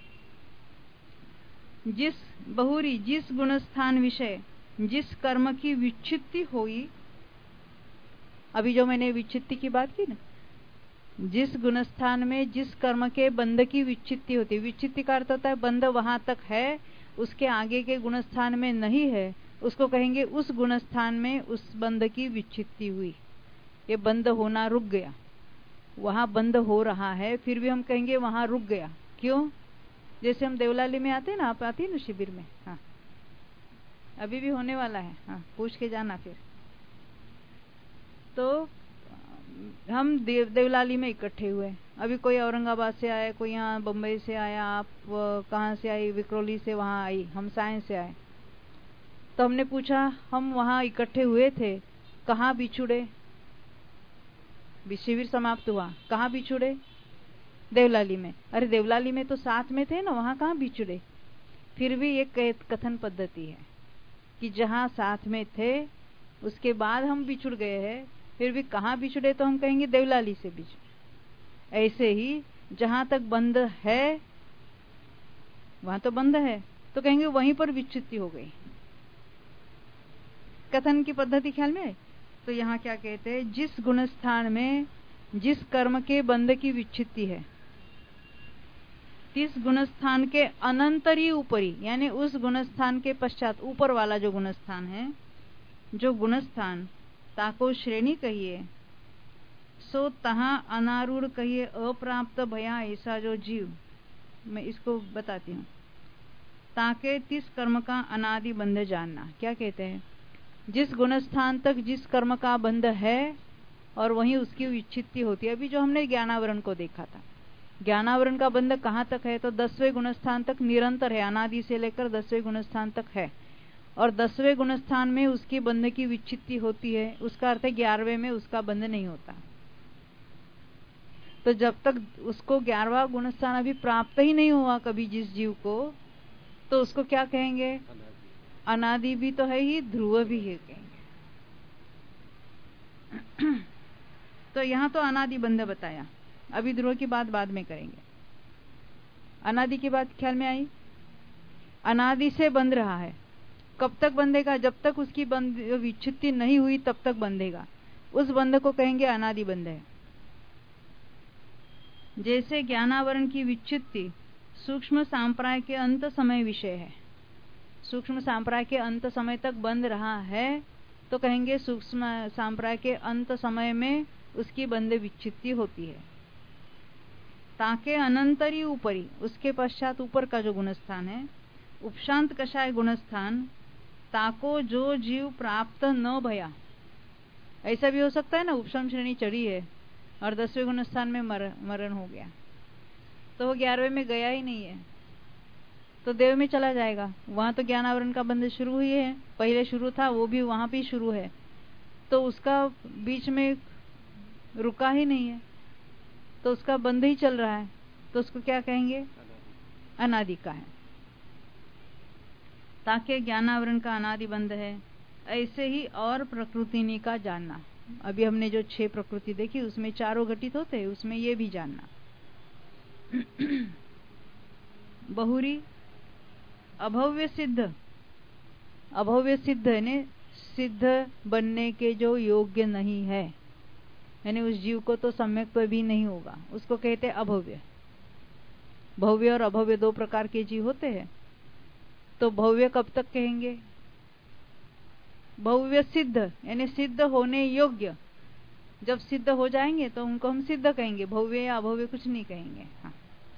जिस बहुरी, जिस गुणस्थान विषय जिस कर्म की विच्छित्ति हुई, अभी जो मैंने विच्छित्ति की बात की ना, जिस गुणस्थान में जिस कर्म के बंध की विच्छित्ति होती है, विच्छित्ति का अर्थ होता है बंध वहां तक है, उसके आगे के गुणस्थान में नहीं है, उसको कहेंगे उस गुणस्थान में उस बंध की विच्छित्ति हुई, ये बंध होना रुक गया। वहां बंद हो रहा है फिर भी हम कहेंगे वहां रुक गया। क्यों? जैसे हम देवलाली में आते हैं ना, आप आती है ना शिविर में, हाँ अभी भी होने वाला है, हाँ पूछ के जाना फिर। तो हम देव देवलाली में इकट्ठे हुए, अभी कोई औरंगाबाद से आया, कोई यहाँ बम्बई से आया, आप कहाँ से आई, विक्रोली से वहाँ आई, हम साइंस से आए। तो हमने पूछा हम वहाँ इकट्ठे हुए थे, कहाँ बिछुड़े? शिविर समाप्त हुआ, कहाँ बिछुड़े? देवलाली में। अरे देवलाली में तो साथ में थे ना, वहाँ कहाँ बिछुड़े? फिर भी एक कथन पद्धति है कि जहाँ साथ में थे उसके बाद हम बिछुड़ गए हैं, फिर भी कहाँ बिछुड़े तो हम कहेंगे देवलाली से बिछुड़े। ऐसे ही जहाँ तक बंध है वहां तो बंध है, तो कहेंगे वहीं पर विच्छित्ति हो गई। कथन की पद्धति ख्याल में। तो यहाँ क्या कहते हैं, जिस गुणस्थान में जिस कर्म के बंध की विच्छित्ति है, तिस गुणस्थान के अनंतरी ऊपरी, यानी उस गुणस्थान के पश्चात ऊपर वाला जो गुणस्थान है, जो गुणस्थान ताको श्रेणी कहिए, सो तहां अनारूढ़ कहिए अप्राप्त भया ऐसा जो जीव, मैं इसको बताती हूँ, ताके तिस कर्म का अनादि बंध जानना। क्या कहते हैं, जिस गुणस्थान तक जिस कर्म का बंध है और वहीं उसकी विच्छित्ति होती है। अभी जो हमने ज्ञानावरण को देखा था, ज्ञानावरण का बंध कहाँ तक है, तो दसवें गुणस्थान तक निरंतर है, अनादि से लेकर दसवें गुणस्थान तक है, और दसवें गुणस्थान में उसकी बंध की विच्छित्ति होती है, उसका अर्थ है ग्यारहवें में उसका बंध नहीं होता। तो जब तक उसको ग्यारहवा गुणस्थान अभी प्राप्त ही नहीं हुआ कभी जिस जीव को, तो उसको क्या कहेंगे, अनादि भी तो है ही, ध्रुव भी है कहेंगे। तो यहाँ तो अनादि बंध बताया, अभी ध्रुव की बात बाद में करेंगे। अनादि की बात ख्याल में आई। अनादि से बंध रहा है, कब तक बंधेगा, जब तक उसकी बंध विच्छित्ति नहीं हुई तब तक बंधेगा, उस बंध को कहेंगे अनादि बंध है। जैसे ज्ञानावरण की विच्छित्ति सूक्ष्म सांप्राय के अंत समय विषय है, सूक्ष्म सांप्राय के अंत समय तक बंध रहा है, तो कहेंगे सूक्ष्म सांप्राय के अंत समय में उसकी बंध विच्छित्ति होती है। ताके अनंतरी ऊपरी, उसके पश्चात ऊपर का जो गुणस्थान है, उपशांत कषाय गुणस्थान, ताको जो जीव प्राप्त न भया। ऐसा भी हो सकता है ना, उपशम श्रेणी चढ़ी है और दसवें गुणस्थान में मर, मरण हो गया, तो वो ग्यारहवें में गया ही नहीं है, तो देव में चला जाएगा। वहां तो ज्ञानावरण का बंध शुरू ही है, पहले शुरू था, वो भी वहां भी शुरू है, तो उसका बीच में रुका ही नहीं है, तो उसका बंध ही चल रहा है, तो उसको क्या कहेंगे, अनादि का है। ताकि ज्ञानावरण का अनादि बंध है। ऐसे ही और प्रकृतिनी का जानना, अभी हमने जो छह प्रकृति देखी उसमें चारों घटित होते हैं, उसमें ये भी जानना। बहुरी अभव्य सिद्ध, अभव्य सिद्ध यानी सिद्ध बनने के जो योग्य नहीं है, यानी उस जीव को तो सम्यक्त्व भी नहीं होगा, उसको कहते हैं अभव्य। भव्य और अभव्य दो प्रकार के जीव होते हैं। तो भव्य कब तक कहेंगे, भव्य सिद्ध यानी सिद्ध होने योग्य, जब सिद्ध हो जाएंगे तो उनको हम सिद्ध कहेंगे, भव्य या अभव्य कुछ नहीं कहेंगे। हाँ।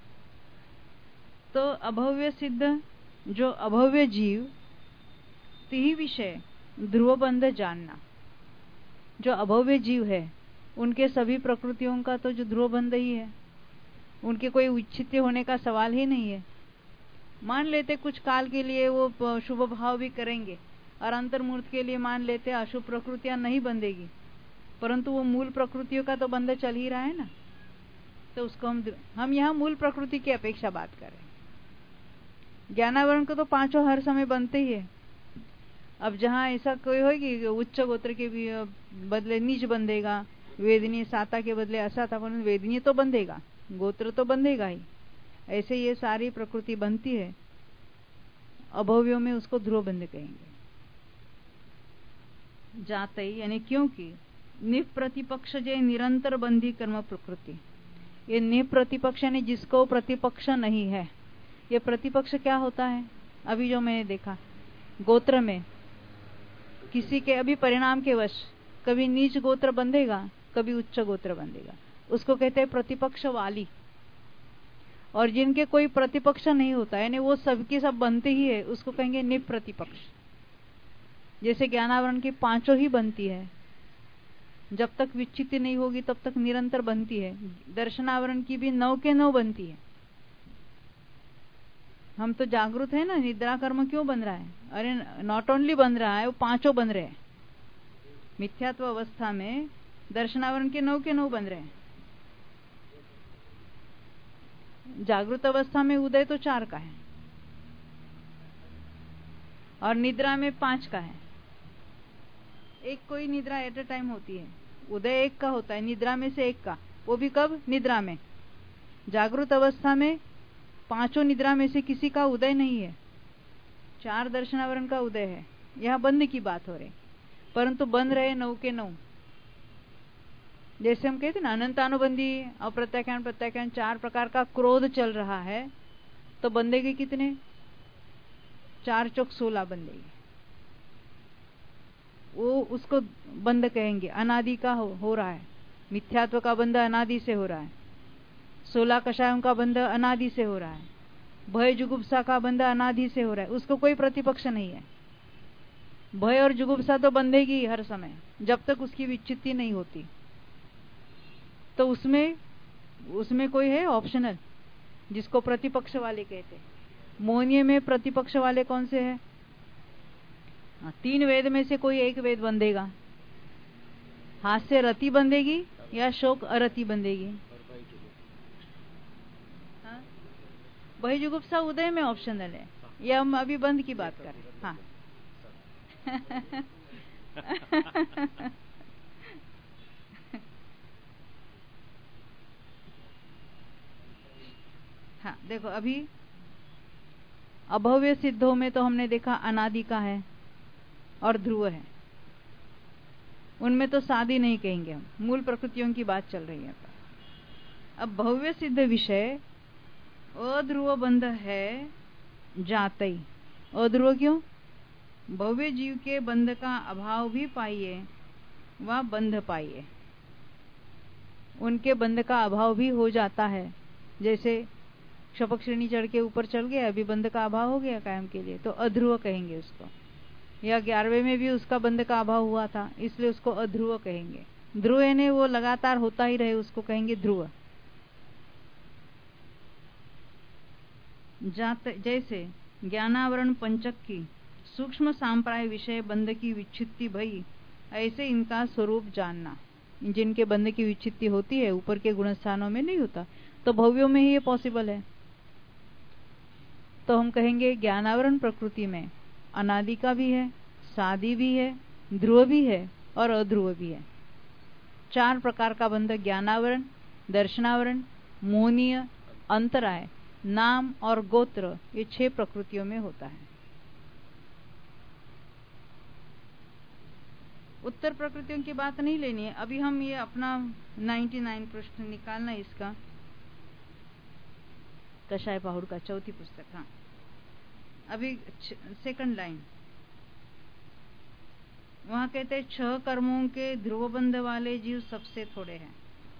तो अभव्य सिद्ध जो अभव्य जीव, तिहि विषय ध्रुवबंध जानना। जो अभव्य जीव है उनके सभी प्रकृतियों का तो जो ध्रुवबंध ही है, उनके कोई विच्छित्ति होने का सवाल ही नहीं है। मान लेते कुछ काल के लिए वो शुभ भाव भी करेंगे और अंतर्मूर्त के लिए मान लेते अशुभ प्रकृतियां नहीं बंधेगी, परंतु वो मूल प्रकृतियों का तो बंध चल ही रहा है ना, तो उसको हम हम यहाँ मूल प्रकृति की अपेक्षा बात करें। ज्ञानावरण को तो पांचों हर समय बनते ही है। अब जहाँ ऐसा कोई होगी उच्च गोत्र के भी बदले नीच बंधेगा, वेदनीय साता के बदले असाता, परंतु वेदनीय तो बंधेगा, गोत्र तो बंधेगा ही। ऐसे ये सारी प्रकृति बनती है, अभव्यों में उसको ध्रुव बंध कहेंगे। जाते ही यानी क्योंकि निप्रतिपक्ष जे निरंतर बंधी कर्म प्रकृति, ये निप्रतिपक्ष यानी जिसको प्रतिपक्ष नहीं है। ये प्रतिपक्ष क्या होता है, अभी जो मैंने देखा गोत्र में किसी के अभी परिणाम के वश कभी नीच गोत्र बंधेगा, कभी उच्च गोत्र बंधेगा, उसको कहते हैं प्रतिपक्ष वाली। और जिनके कोई प्रतिपक्ष नहीं होता यानी वो सबके सब बनते ही है, उसको कहेंगे निप्रतिपक्ष। जैसे ज्ञानावरण की पांचों ही बनती है, जब तक विच्छित्ति नहीं होगी तब तक निरंतर बनती है। दर्शनावरण की भी नौ के नौ बनती है। हम तो जागृत है ना, निद्रा कर्म क्यों बन रहा है? अरे नॉट ओनली बन रहा है, वो पांचों बन रहे हैं। मिथ्यात्व अवस्था में दर्शनावरण के नौ के नौ बन रहे हैं। जागृत अवस्था में उदय तो चार का है और निद्रा में पांच का है। एक कोई निद्रा एट अ टाइम होती है, उदय एक का होता है, निद्रा में से एक का, वो भी कब? निद्रा में। जागृत अवस्था में पांचों निद्रा में से किसी का उदय नहीं है, चार दर्शनावरण का उदय है। यह बंद की बात हो रही, परंतु बंद रहे नौ के नौ। जैसे हम कहते ना अनंतानुबंधी, अप्रत्याख्यान, प्रत्याख्यान, चार प्रकार का क्रोध चल रहा है, तो बंदेगे कितने? चार चौक सोलह बंदेगे। वो उसको बंद कहेंगे। अनादि का हो, हो रहा है, मिथ्यात्व का बंध अनादि से हो रहा है, सोलह कषायों का बंध अनादि से हो रहा है, भय जुगुप्सा का बंध अनादि से हो रहा है, उसको कोई प्रतिपक्ष नहीं है। भय और जुगुप्सा तो बंधेगी हर समय जब तक उसकी विच्छित्ति नहीं होती। तो उसमें उसमें कोई है ऑप्शनल, जिसको प्रतिपक्ष वाले कहते हैं। मोहनीय में प्रतिपक्ष वाले कौन से हैं? तीन वेद में से कोई एक वेद बंधेगा। हास्य रति बंधेगी या शोक अरति बंधेगी? वही जुगुप्सा उदय में ऑप्शनल है। ये हम अभी बंद की बात कर रहे हैं। हाँ हाँ देखो, अभी अभव्य सिद्धों में तो हमने देखा अनादि का है और ध्रुव है। उनमें तो सादी नहीं कहेंगे हम, मूल प्रकृतियों की बात चल रही है। अब भव्य सिद्ध विषय अध्रुव बंध है जातई। अध्रुव क्यों? भव्य जीव के बंध का अभाव भी पाइए व बंध पाइए, उनके बंध का अभाव भी हो जाता है। जैसे क्षपक श्रेणी चढ़ के ऊपर चल गया, अभी बंध का अभाव हो गया कायम के लिए, तो अध्रुव कहेंगे उसको। या ग्यारहवें में भी उसका बंध का अभाव हुआ था, इसलिए उसको अध्रुव कहेंगे। ध्रुव ने वो लगातार होता ही रहे, उसको कहेंगे ध्रुव। जैसे ज्ञानावरण पंचक की सूक्ष्म सांप्राय विषय बंध की विच्छित्ति भई, ऐसे इनका स्वरूप जानना। जिनके बंध की विच्छित्ति होती है ऊपर के गुणस्थानों में नहीं होता, तो भव्यों में ही ये पॉसिबल है। तो हम कहेंगे ज्ञानावरण प्रकृति में अनादि का भी है, सादी भी है, ध्रुव भी है और अध्रुव भी है। चार प्रकार का बंध ज्ञानावरण, दर्शनावरण, मोहनीय, अंतराय, नाम और गोत्र, ये छह प्रकृतियों में होता है। उत्तर प्रकृतियों की बात नहीं लेनी है अभी। हम ये अपना निन्यानवे पृष्ठ निकालना है इसका, कषाय पहाड़ का चौथी पुस्तक। हाँ अभी सेकंड लाइन, वहां कहते हैं छह कर्मों के ध्रुवबंध वाले जीव सबसे थोड़े हैं।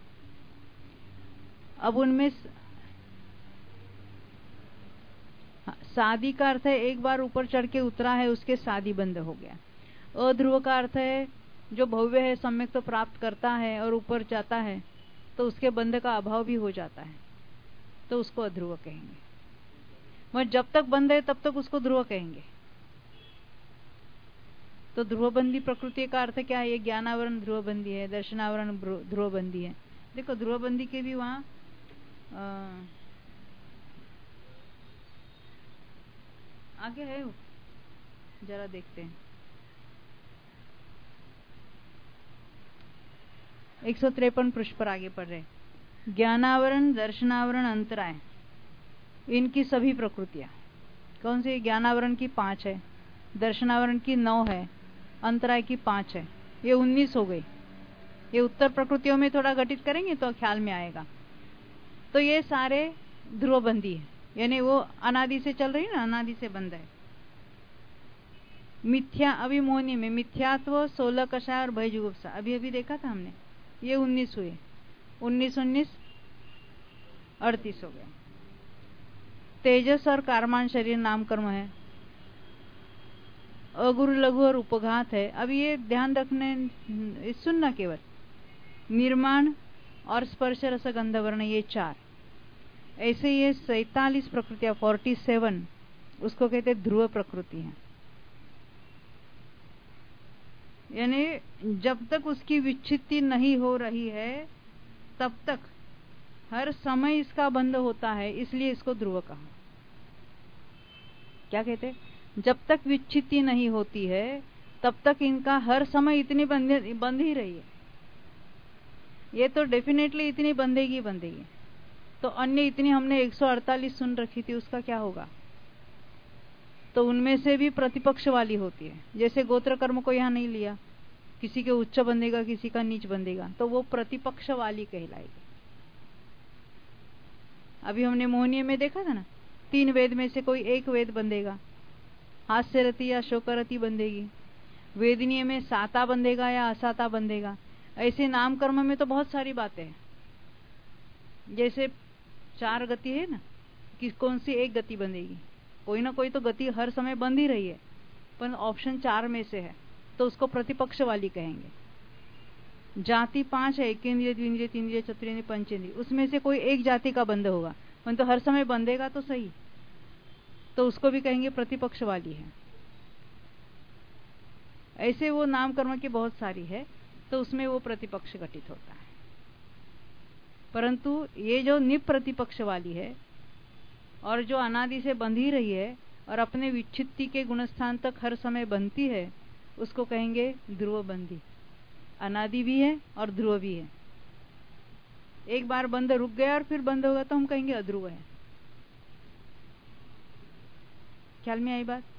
अब उनमें सादी का अर्थ है एक बार ऊपर चढ़ के उतरा है, उसके सादी बंद हो गया। अध्रुव का अर्थ है जो भव्य है, सम्यक तो प्राप्त करता है और ऊपर जाता है, तो उसके बंध का अभाव भी हो जाता है, तो उसको अध्रुव कहेंगे। मगर जब तक बंध है तब तक उसको ध्रुव कहेंगे। तो ध्रुवबंदी प्रकृति का अर्थ क्या है? ये ज्ञानावरण ध्रुवबंदी है, दर्शनावरण ध्रुवबंदी है। देखो ध्रुवबंदी के भी वहां आगे है, जरा देखते हैं। एक सौ तिरपन पृष्ठ पर आगे पढ़ रहे। ज्ञानावरण, दर्शनावरण, अंतराय, इनकी सभी प्रकृतियां कौन सी? ज्ञानावरण की पांच है, दर्शनावरण की नौ है, अंतराय की पांच है, ये उन्नीस हो गई। ये उत्तर प्रकृतियों में थोड़ा घटित करेंगे तो ख्याल में आएगा। तो ये सारे ध्रुवबंदी है, यानी वो अनादि से चल रही है ना, अनादि से बंद है। मिथ्या, अभी मोहिनी में मिथ्यात्व, सोलह कषाय और भय जुगुप्सा अभी अभी देखा था हमने, ये उन्नीस हुए, उन्नीस उन्नीस अड़तीस हो गए। तेजस और कारमान शरीर नाम कर्म है, अगुरु लघु और उपघात है। अब ये ध्यान रखने, सुनना केवल, निर्माण और स्पर्श रस गंध वर्ण ये चार, ऐसे ये सैतालीस प्रकृतियां, फोर्टी सेवन, उसको कहते ध्रुव प्रकृति है। यानी जब तक उसकी विच्छित्ति नहीं हो रही है तब तक हर समय इसका बंध होता है, इसलिए इसको ध्रुव कहा। क्या कहते, जब तक विच्छित्ति नहीं होती है तब तक इनका हर समय इतनी बंध बंध ही रही है। ये तो डेफिनेटली इतनी बंधेगी बंधेगी। तो अन्य इतनी हमने एक सौ अड़तालीस सुन रखी थी, उसका क्या होगा? तो उनमें से भी प्रतिपक्ष वाली होती है। जैसे गोत्र कर्म को यहां नहीं लिया, किसी के उच्च बंधेगा किसी का नीच बंधेगा, तो वो प्रतिपक्ष वाली कहलाएगी। अभी हमने मोहनीय में देखा था ना, तीन वेद में से कोई एक वेद बंधेगा, हास्यरति या शोकरति बंधेगी। वेदनीय में साता बंधेगा या असाता बंधेगा। ऐसे नाम कर्म में तो बहुत सारी बातें हैं। जैसे चार गति है ना, कि कौन सी एक गति बंधेगी, कोई ना कोई तो गति हर समय बंध ही रही है, पर ऑप्शन चार में से है तो उसको प्रतिपक्ष वाली कहेंगे। जाति पांच है, एक इंद्रिय, द्विंद्रिय, तीन्द्रिय, चतुर्ंद्रिय, पंचेंद्रिय, उसमें से कोई एक जाति का बंध होगा, पर तो हर समय बंधेगा तो सही, तो उसको भी कहेंगे प्रतिपक्ष वाली है। ऐसे वो नाम कर्म की बहुत सारी है, तो उसमें वो प्रतिपक्ष घटित होता है। परंतु ये जो निप्रतिपक्ष वाली है और जो अनादि से बंधी रही है और अपने विच्छित्ति के गुणस्थान तक हर समय बनती है, उसको कहेंगे ध्रुव बंधी। अनादि भी है और ध्रुव भी है। एक बार बंध रुक गया और फिर बंद होगा तो हम कहेंगे अध्रुव है। ख्याल में आई बात?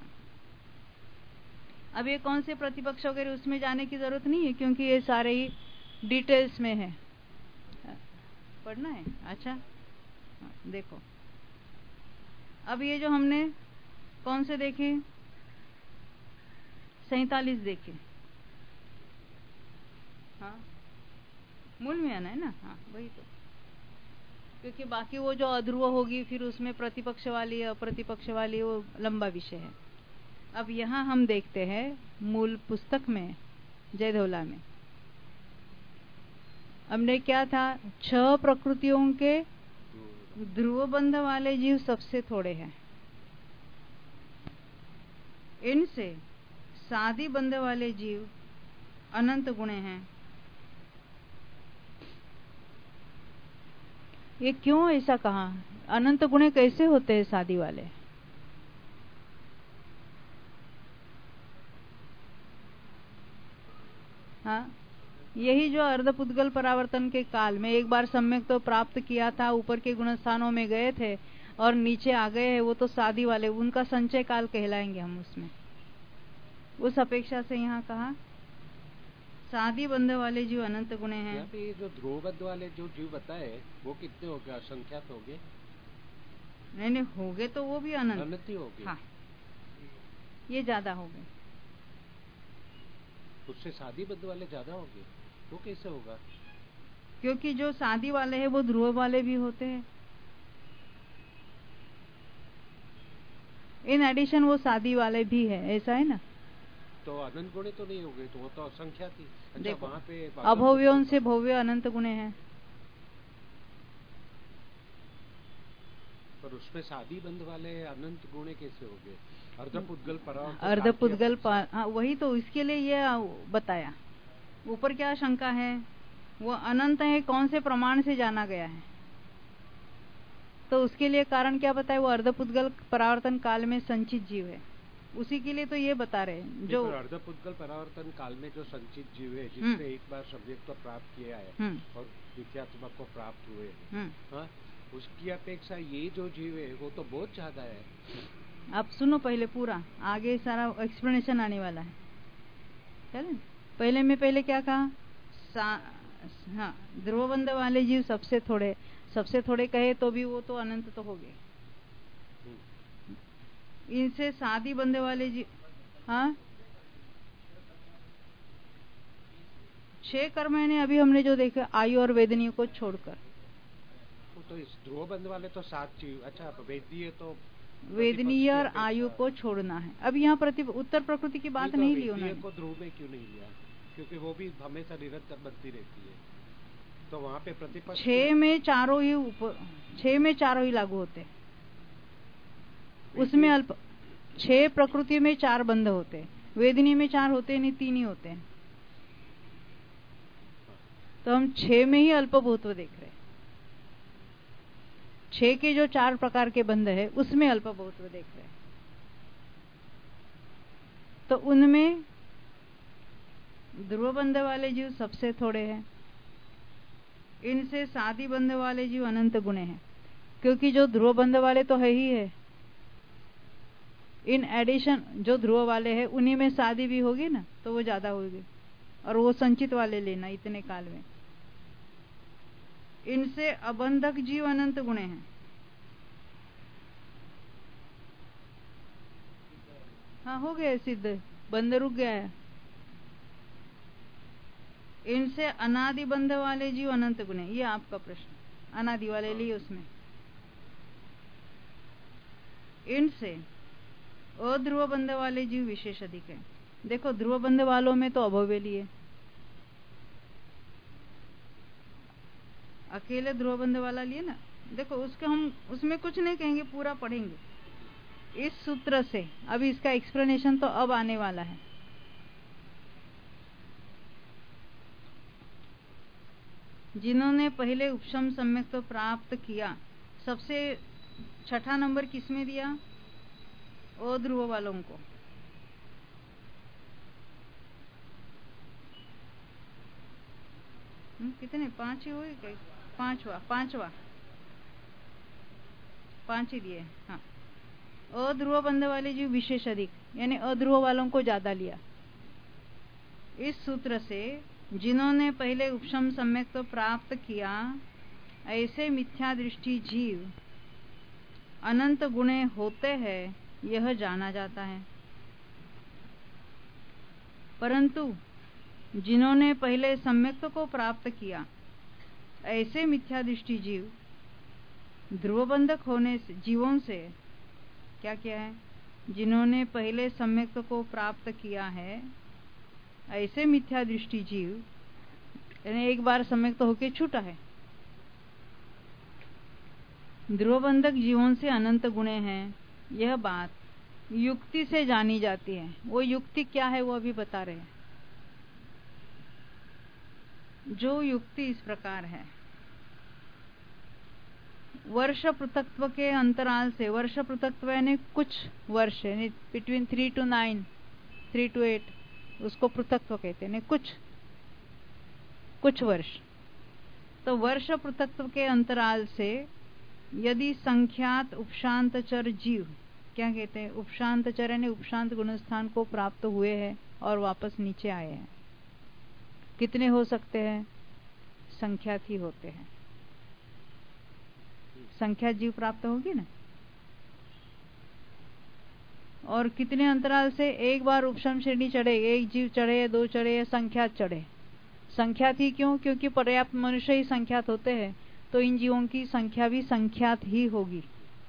अब ये कौन से प्रतिपक्ष वगैरह उसमें जाने की जरूरत नहीं है, क्योंकि ये सारे ही डिटेल्स में है। पढ़ना है? अच्छा देखो, अब ये जो हमने कौन से देखे, सैतालीस देखे, हाँ मूल में आना है ना, हाँ वही तो, क्योंकि बाकी वो जो अध्रुव होगी फिर उसमें प्रतिपक्ष वाली अप्रतिपक्ष वाली, वो लंबा विषय है। अब यहाँ हम देखते हैं मूल पुस्तक में जयधोला में हमने क्या था, छह प्रकृतियों के ध्रुव बंध वाले जीव सबसे थोड़े हैं। इनसे सादी बंध वाले जीव अनंत गुणे हैं। ये क्यों ऐसा कहा? अनंत गुणे कैसे होते हैं सादी वाले? हाँ, यही जो अर्धपुद्गल परावर्तन के काल में एक बार सम्यक तो प्राप्त किया था, ऊपर के गुण स्थानों में गए थे और नीचे आ गए हैं, वो तो सादी वाले, उनका संचय काल कहलाएंगे हम उसमें। उस अपेक्षा से यहाँ कहा सादी बंध वाले जीव अनंत गुणे हैं। यहाँ पे जो ध्रुवबद्ध वाले जो जीव बताए वो कितने हो गए, असंख्यात हो गए? नहीं नहीं, हो गए तो वो भी अनंत अनंत ही हो गए। हाँ, ये ज्यादा हो गए। उससे शादी बद्ध वाले ज्यादा हो गए, वो कैसे होगा? क्योंकि जो शादी वाले हैं वो ध्रुव वाले भी होते हैं। इन एडिशन वो शादी वाले भी है, ऐसा है ना। तो अनंत गुणे तो नहीं हो गए, तो वो तो असंख्यात थी। अच्छा, देखो, वहाँ पे अभव्यों से भव्य अनंत गुणे हैं। पर उसमें शादी बंध वाले अनंत गुणे कैसे हो गए? अर्धपुद्गल परावर्तन, अर्धपुद्गल हाँ, वही तो इसके लिए ये बताया। ऊपर क्या शंका है, वो अनंत है, कौन से प्रमाण से जाना गया है? तो उसके लिए कारण क्या बताया, वो अर्धपुद्गल परावर्तन काल में संचित जीव है, उसी के लिए तो ये बता रहे हैं। जो अर्धपुद्गल परावर्तन काल में जो संचित जीव है, जिसने एक बार सम्यक तो प्राप्त किया है और विद्यात्मक को प्राप्त हुए, हाँ, उसकी अपेक्षा ये जो जीव है वो तो बहुत ज्यादा है। आप सुनो पहले पूरा, आगे सारा एक्सप्लेनेशन आने वाला है। चले, पहले में पहले क्या कहा, हाँ, ध्रुवबंध वाले जीव सबसे थोड़े, सबसे थोड़े कहे तो भी वो तो अनंत तो हो गए। इनसे शादी बंधे वाले जीव, हाँ, छह कर्म यानी अभी हमने जो देखे आयु और वेदनीय को छोड़कर। तो इस ध्रुव बंध वाले तो सात चीज। अच्छा, वेदनीय तो वेदनीय और आयु को छोड़ना है। अब यहाँ प्रति उत्तर प्रकृति की बात नहीं ली उन्होंने। को ध्रुव में क्यों नहीं लिया? क्योंकि वो भी हमेशा निरंतर बनती रहती है, तो वहाँ पे प्रतिपक्ष छह में चारों ही ऊपर, छह में चारों ही लागू होते हैं। उसमें अल्प छह प्रकृति में चार बंध होते हैं, वेदनीय में चार होते नहीं, तीन ही होते हैं। तो हम छह में ही अल्पभूतत्व देख रहे हैं। छह के जो चार प्रकार के बंध है उसमें अल्पभूतत्व देख रहे हैं। तो उनमें ध्रुव बंध वाले जीव सबसे थोड़े हैं। इनसे सादी बंध वाले जीव अनंत गुणे हैं, क्योंकि जो ध्रुव बंध वाले तो है ही है, इन एडिशन जो ध्रुव वाले हैं उन्हीं में शादी भी होगी ना, तो वो ज्यादा होगी। और वो संचित वाले लेना इतने काल में। इनसे अबंधक जीव अनंत गुणे हैं। हाँ, हो गया सिद्ध, बंध रुक गया है। इनसे अनादि बंध वाले जीव अनंत गुणे, ये आपका प्रश्न अनादि वाले लिए उसमें। इनसे अध्रुव बंध वाले जीव विशेष अधिक है। देखो, ध्रुव बंध वालों में तो अभव्य लिए, अकेले ध्रुव बंध वाला लिए ना। देखो, उसके हम उसमें कुछ नहीं कहेंगे, पूरा पढ़ेंगे इस सूत्र से। अभी इसका एक्सप्लेनेशन तो अब आने वाला है। जिन्होंने पहले उपशम सम्यक तो प्राप्त किया, सबसे छठा नंबर किसमें दिया? अध्रुव वालों को। कितने? पांच ही हुए क्या? पांचवा पांचवा पांच ही दिए। हाँ, अध्रुव बंध वाले जीव विशेष अधिक, यानी अध्रुव वालों को ज्यादा लिया। इस सूत्र से जिन्होंने पहले उपशम सम्यक तो प्राप्त किया, ऐसे मिथ्या दृष्टि जीव अनंत गुणे होते हैं, यह जाना जाता है। परंतु जिन्होंने पहले सम्यक को प्राप्त किया, ऐसे मिथ्या दृष्टि जीव ध्रुवबंधक होने से जीवों से क्या किया है? जिन्होंने पहले सम्यक को प्राप्त किया है, ऐसे मिथ्या दृष्टि जीव, यानी एक बार सम्यक तो होके छूटा है, ध्रुवबंधक जीवों से अनंत गुणे हैं। यह बात युक्ति से जानी जाती है। वो युक्ति क्या है वो अभी बता रहे हैं। जो युक्ति इस प्रकार है, वर्ष पृथक्त्व के अंतराल से, वर्ष पृथक्त्व यानी कुछ वर्ष, यानी between three two nine, three two eight, उसको पृथक्त्व कहते हैं, कुछ कुछ वर्ष। तो वर्ष पृथक्त्व के अंतराल से यदि संख्यात उपशांत चर जीव, क्या कहते हैं? उपशांत चर यानी उपशांत गुणस्थान को प्राप्त हुए हैं और वापस नीचे आए हैं, कितने हो सकते हैं? संख्यात ही होते हैं। संख्या जीव प्राप्त होगी ना। और कितने अंतराल से? एक बार उपशम श्रेणी चढ़े, एक जीव चढ़े या दो चढ़े या संख्यात चढ़े। संख्यात ही क्यों? क्योंकि पर्याप्त मनुष्य ही संख्यात होते हैं, तो इन जीवों की संख्या भी संख्यात ही होगी।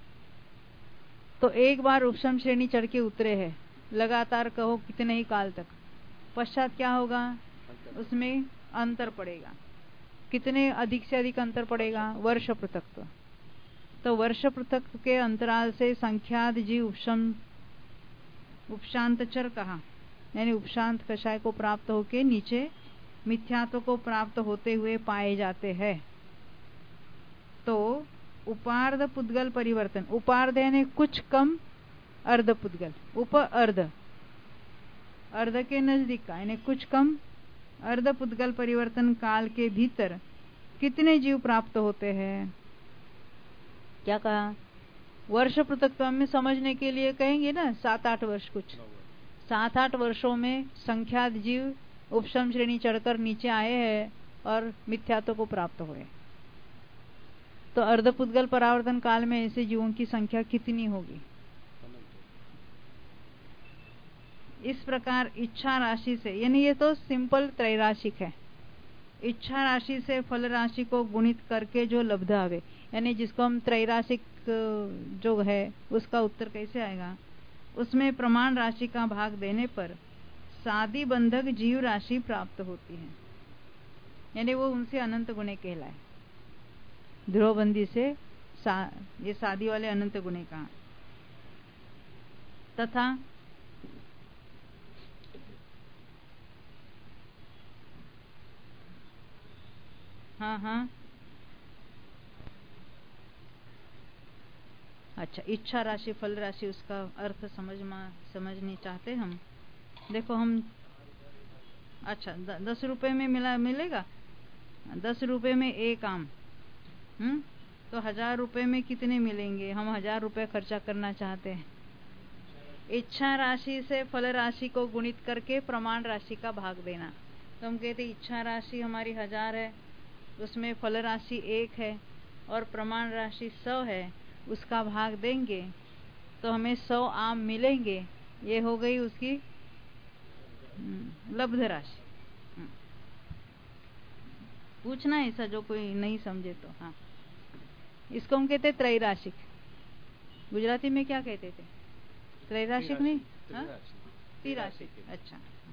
तो एक बार उपशम श्रेणी चढ़ के उतरे हैं, लगातार कहो कितने ही काल तक, पश्चात क्या होगा? उसमें अंतर पड़ेगा। कितने अधिक से अधिक अंतर पड़ेगा? वर्ष पृथक्त्व। तो वर्ष पृथक्त्व के अंतराल से संख्यात जीव उपशम उपशांत चर कहा, यानी उपशांत कषाय को प्राप्त होके नीचे मिथ्यात्व को प्राप्त होते हुए पाए जाते हैं। तो उपार्ध पुद्गल परिवर्तन, उपार्ध यानी कुछ कम, अर्ध पुद्गल, उप अर्ध, अर्ध के नजदीक का, यानी कुछ कम अर्ध पुद्गल परिवर्तन काल के भीतर कितने जीव प्राप्त होते हैं? क्या कहा? वर्ष पृथक्त्व में समझने के लिए कहेंगे ना, सात आठ वर्ष, कुछ सात आठ वर्षों में संख्यात जीव उपशम श्रेणी चढ़कर नीचे आए हैं और मिथ्यात्व को प्राप्त हुए। तो अर्धपुद्गल परावर्तन काल में ऐसे जीवों की संख्या कितनी होगी? इस प्रकार इच्छा राशि से, यानी ये तो सिंपल त्रैराशिक है, इच्छा राशि से फल राशि को गुणित करके जो लब्ध आवे, यानी जिसको हम त्रैराशिक जो है उसका उत्तर कैसे आएगा, उसमें प्रमाण राशि का भाग देने पर सादी बंधक जीव राशि प्राप्त होती है, यानी वो उनसे अनंत गुणे कहलाए। ध्रुवबंदी से सा, ये सादी वाले अनंत गुणे कहा। तथा हाँ हाँ अच्छा, इच्छा राशि फल राशि उसका अर्थ समझ में समझने चाहते हम। देखो हम अच्छा द, दस रुपए में मिला मिलेगा, दस रुपए में एक आम, हम्म तो हजार रुपए में कितने मिलेंगे? हम हजार रुपए खर्चा करना चाहते हैं। इच्छा राशि से फल राशि को गुणित करके प्रमाण राशि का भाग देना। तो हम कहते इच्छा राशि हमारी हजार है, उसमें फल राशि एक है और प्रमाण राशि सौ है, उसका भाग देंगे तो हमें सौ आम मिलेंगे। ये हो गई उसकी लब्ध राशि। पूछना ऐसा जो कोई नहीं समझे तो। हाँ, इसको हम कहते त्रैराशिक। गुजराती में क्या कहते थे? त्रैराशिक नहीं, हाँ त्रिराशिक। अच्छा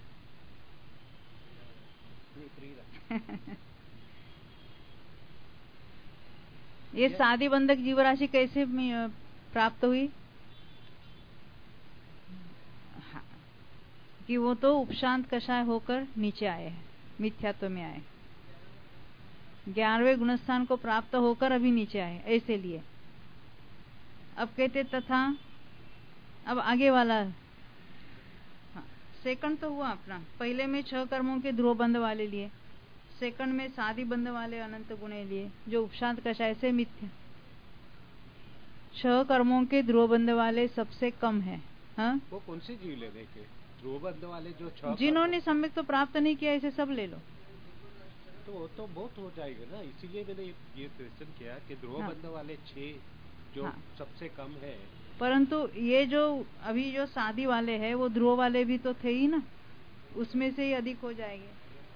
ये सादी बंधक जीव राशि कैसे प्राप्त हुई? हाँ, कि वो तो उपशांत कषाय होकर नीचे आए हैं, मिथ्यात्व में आए, ग्यारहवें गुणस्थान को प्राप्त होकर अभी नीचे आए, ऐसे लिए। अब कहते तथा, अब आगे वाला हाँ, सेकंड तो हुआ अपना, पहले में छह कर्मों के ध्रुव बंध वाले लिए, सेकंड में सादी बंध वाले अनंत गुणे लिए जो उपशांत कषाय से मिथ्या। छह कर्मों के ध्रुव बंध वाले सबसे कम है। हाँ, वो कौन से जीव ले देखे ध्रुव बंध वाले? जो छह जिन्होंने सम्यक तो प्राप्त नहीं किया, ऐसे सब ले लो तो वो तो बहुत हो जाएगा ना। इसीलिए मैंने ये क्वेश्चन किया कि ध्रुव हाँ, बंध वाले छह जो हाँ, सबसे कम है। परंतु ये जो अभी जो शादी वाले हैं वो ध्रुव वाले भी तो थे ही ना, उसमें से ही अधिक हो जाएंगे।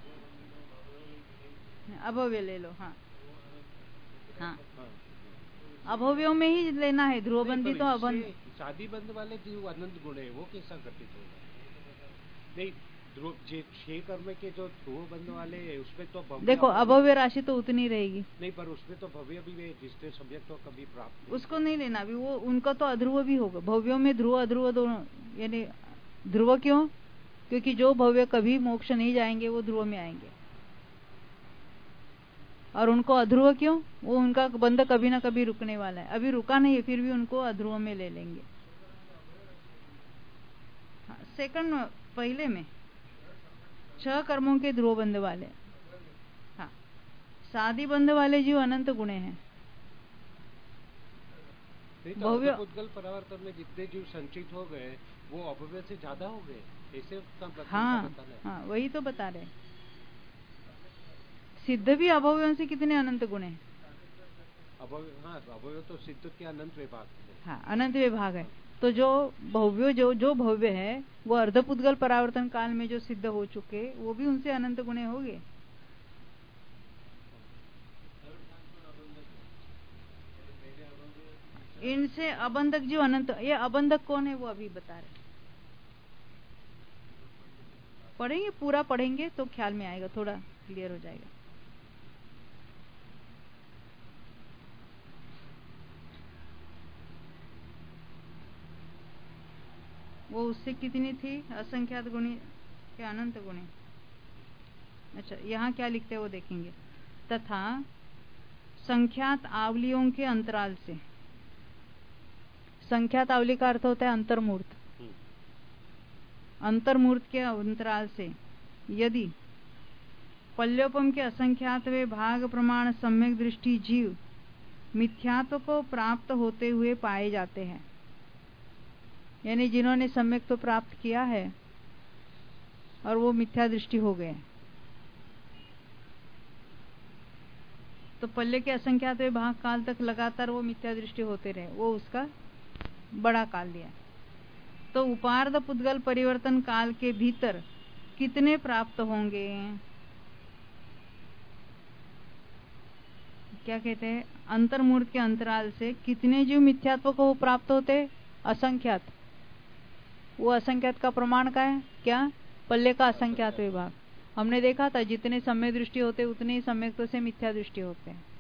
अभव्य ले लो। हाँ हाँ, अभव्यों में ही लेना है। ध्रुवबंदी तो अबंध, शादी बंध वाले जो अनंत गुण है वो कैसा घटित होगा? नहीं, ध्रुव छह कर्म के जो ध्रुव बंध वाले है उसमें तो भव्य, देखो अभव्य राशि तो उतनी रहेगी। नहीं, पर उसमें तो भव्य भी है जिसने सम्यक तो कभी प्राप्त, उसको नहीं लेना भी, वो उनका तो अध्रुव भी होगा। भव्यों में ध्रुव अध्रुव दोनों, यानी ध्रुव क्यों? क्योंकि जो भव्य कभी मोक्ष नहीं जाएंगे वो ध्रुव में आएंगे, और उनको अध्रुव क्यों? वो उनका बंध कभी ना कभी रुकने वाला है, अभी रुका नहीं है फिर भी उनको अध्रुव में ले लेंगे। हाँ, सेकंड पहले में छह कर्मों के ध्रुव बंध वाले। हाँ, सादी बंध वाले जीव अनंत गुणे हैं। तो भव्य उद्गल परावर्तन में जितने जीव संचित हो गए वो अभव्य से ज्यादा हो गए, ऐसे? हाँ हाँ, वही तो बता रहे। सिद्ध भी अभव्यों से कितने अनंत गुण है? अभव्य, हाँ, अभव्य तो सिद्ध के अनंत विभाग है। हाँ, अनंत विभाग है। तो जो भव्य जो जो भव्य है वो अर्धपुद्गल परावर्तन काल में जो सिद्ध हो चुके वो भी उनसे अनंत गुणे हो गए। इनसे अबंधक जीव अनंत, ये अबंधक कौन है वो अभी बता रहे। पढ़ेंगे, पूरा पढ़ेंगे तो ख्याल में आएगा, थोड़ा क्लियर हो जाएगा। वो उससे कितनी थी? असंख्यात गुणी के अनंत गुणी। अच्छा, यहाँ क्या लिखते हैं वो देखेंगे। तथा संख्यात आवलियों के अंतराल से, संख्यात आवली का अर्थ होता है अंतर्मूर्त, अंतर्मूर्त के अंतराल से यदि पल्योपम के असंख्यात वे भाग प्रमाण सम्यक दृष्टि जीव मिथ्यात्व को प्राप्त होते हुए पाए जाते हैं, यानी जिन्होंने सम्यक तो प्राप्त किया है और वो मिथ्या दृष्टि हो गए, तो पल्ले के असंख्यात वे भाग काल तक लगातार वो मिथ्या दृष्टि होते रहे, वो उसका बड़ा काल लिया। तो उपार्ध पुद्गल परिवर्तन काल के भीतर कितने प्राप्त होंगे? क्या कहते हैं? अंतर्मूर्त के अंतराल से कितने जीव मिथ्यात्व को प्राप्त होते? असंख्यात। वो असंख्यात का प्रमाण का है क्या? पल्ले का असंख्यात विभाग। हमने देखा था जितने सम्यक दृष्टि होते उतने ही सम्यक से मिथ्या दृष्टि होते हैं।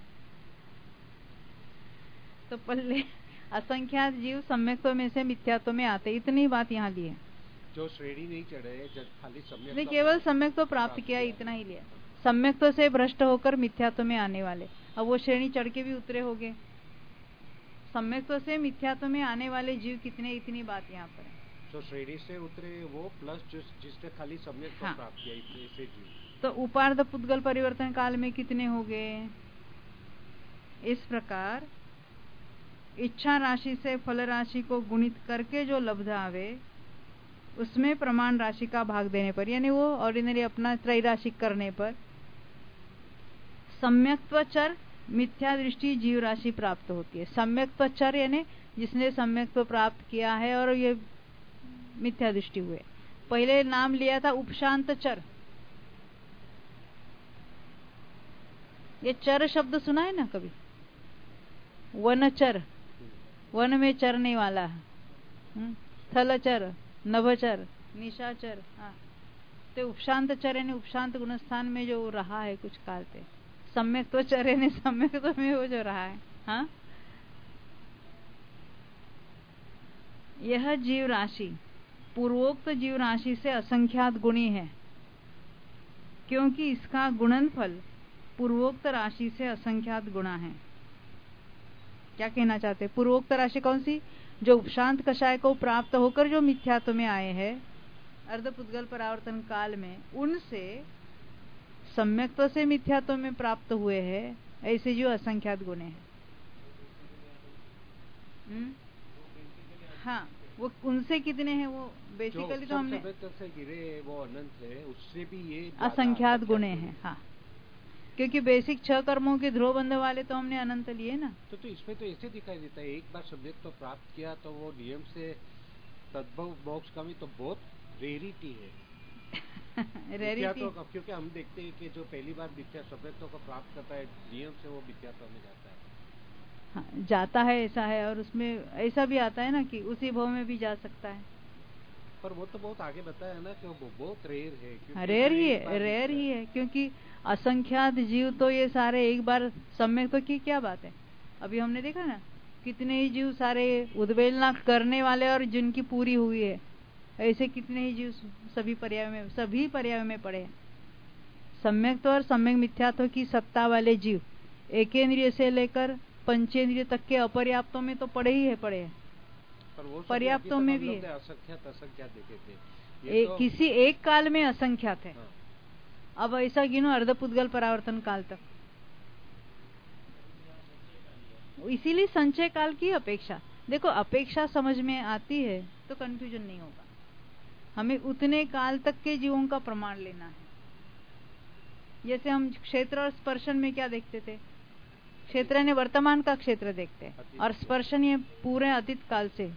तो पल्ले असंख्यात जीव सम्यक्त्व में से मिथ्यात्व में आते, इतनी बात यहाँ ली है। जो श्रेणी नहीं चढ़े, जब खाली सम्यक नहीं, केवल सम्यक्त्व प्राप्त किया, इतना ही लिया। सम्यक्त्व से भ्रष्ट होकर मिथ्यात्व में आने वाले, अब वो श्रेणी चढ़ के भी उतरे होंगे। सम्यक्त्व से मिथ्यात्व में आने वाले जीव कितने, इतनी बात यहाँ पर है। जो श्रेणी से उतरे वो प्लस जिस जिसने खाली सम्यक्त्व हाँ। प्राप्त किया, इतने से जीव। तो उपार्ध पुद्गल परिवर्तन काल में कितने हो गए? इस प्रकार इच्छा राशि से फल राशि को गुणित करके जो लब्ध आवे उसमें प्रमाण राशि का भाग देने पर, यानी वो ऑर्डिनरी अपना त्रैराशिक करने पर सम्यक्त्व चर मिथ्या दृष्टि जीव राशि प्राप्त होती है। सम्यक्त्व चर यानी जिसने सम्यक्त्व प्राप्त किया है और ये मिथ्या दृष्टि हुए। पहले नाम लिया था उपशांत चर। ये चर शब्द सुना है ना कभी? वनचर, वन में चरने वाला, थलचर, नभचर, निशाचर। हाँ, तो उपशांत चर यानी उपशांत गुणस्थान में जो रहा है कुछ काल से। सम्यक्त्व चर यानी सम्यक्त्व में वो जो रहा है। हाँ, यह जीव राशि पूर्वोक्त जीव राशि से असंख्यात गुणी है, क्योंकि इसका गुणनफल पूर्वोक्त राशि से असंख्यात गुणा है। क्या कहना चाहते हैं? पूर्वोक्त राशि कौन सी? जो उपशांत कषाय को प्राप्त होकर जो मिथ्यात्व में आए हैं अर्धपुद्गल परावर्तन काल में, उनसे सम्यक्त्व से मिथ्यात्व में प्राप्त हुए हैं, ऐसे जो असंख्यात गुण हैं। हाँ, वो उनसे कितने हैं? वो बेसिकली तो हमने से गिरे वो अनंत है, उससे भी ये असंख्यात गुणे हैं। हाँ, क्योंकि बेसिक छह कर्मों के ध्रुव बंध वाले तो हमने अनंत लिए ना। तो, तो इसमें तो ऐसे दिखाई देता है, एक बार सम्यक तो प्राप्त किया तो वो नियम से तद्भव मोक्ष का भी तो बहुत रेरिटी है। रेरिटी तो, क्योंकि हम देखते हैं कि जो पहली बार मिथ्या सम्यक को प्राप्त करता है नियम से वो मिथ्यात्व में जाता है। हाँ, जाता है, ऐसा है। और उसमें ऐसा भी आता है ना कि उसी भव में भी जा सकता है, पर वो तो बहुत आगे बताया है ना कि वो बहुत रेयर है। रेयर ही है, रेयर ही है, क्योंकि असंख्यात जीव तो ये सारे एक बार सम्यक तो की क्या बात है। अभी हमने देखा ना कितने ही जीव सारे उद्वेलना करने वाले और जिनकी पूरी हुई है, ऐसे कितने ही जीव सभी पर्याय में सभी पर्याय में पड़े हैं। सम्यक और सम्यक मिथ्यात्व की सत्ता वाले जीव एकेंद्रिय से लेकर पंचेंद्रिय तक के अपर्याप्तों में तो पड़े ही है, पड़े हैं। पर्याप्तों में भी है, असंख्यात असंख्यात देखे थे। एक, तो... किसी एक काल में असंख्यात है। हाँ। अब ऐसा गिनो अर्धपुद्गल परावर्तन काल तक, इसीलिए संचय काल की अपेक्षा। देखो, अपेक्षा समझ में आती है तो कंफ्यूजन नहीं होगा। हमें उतने काल तक के जीवों का प्रमाण लेना है। जैसे हम क्षेत्र और स्पर्शन में क्या देखते थे? क्षेत्र ने वर्तमान का क्षेत्र देखते हैं और स्पर्शन ये पूरे अतीत काल से।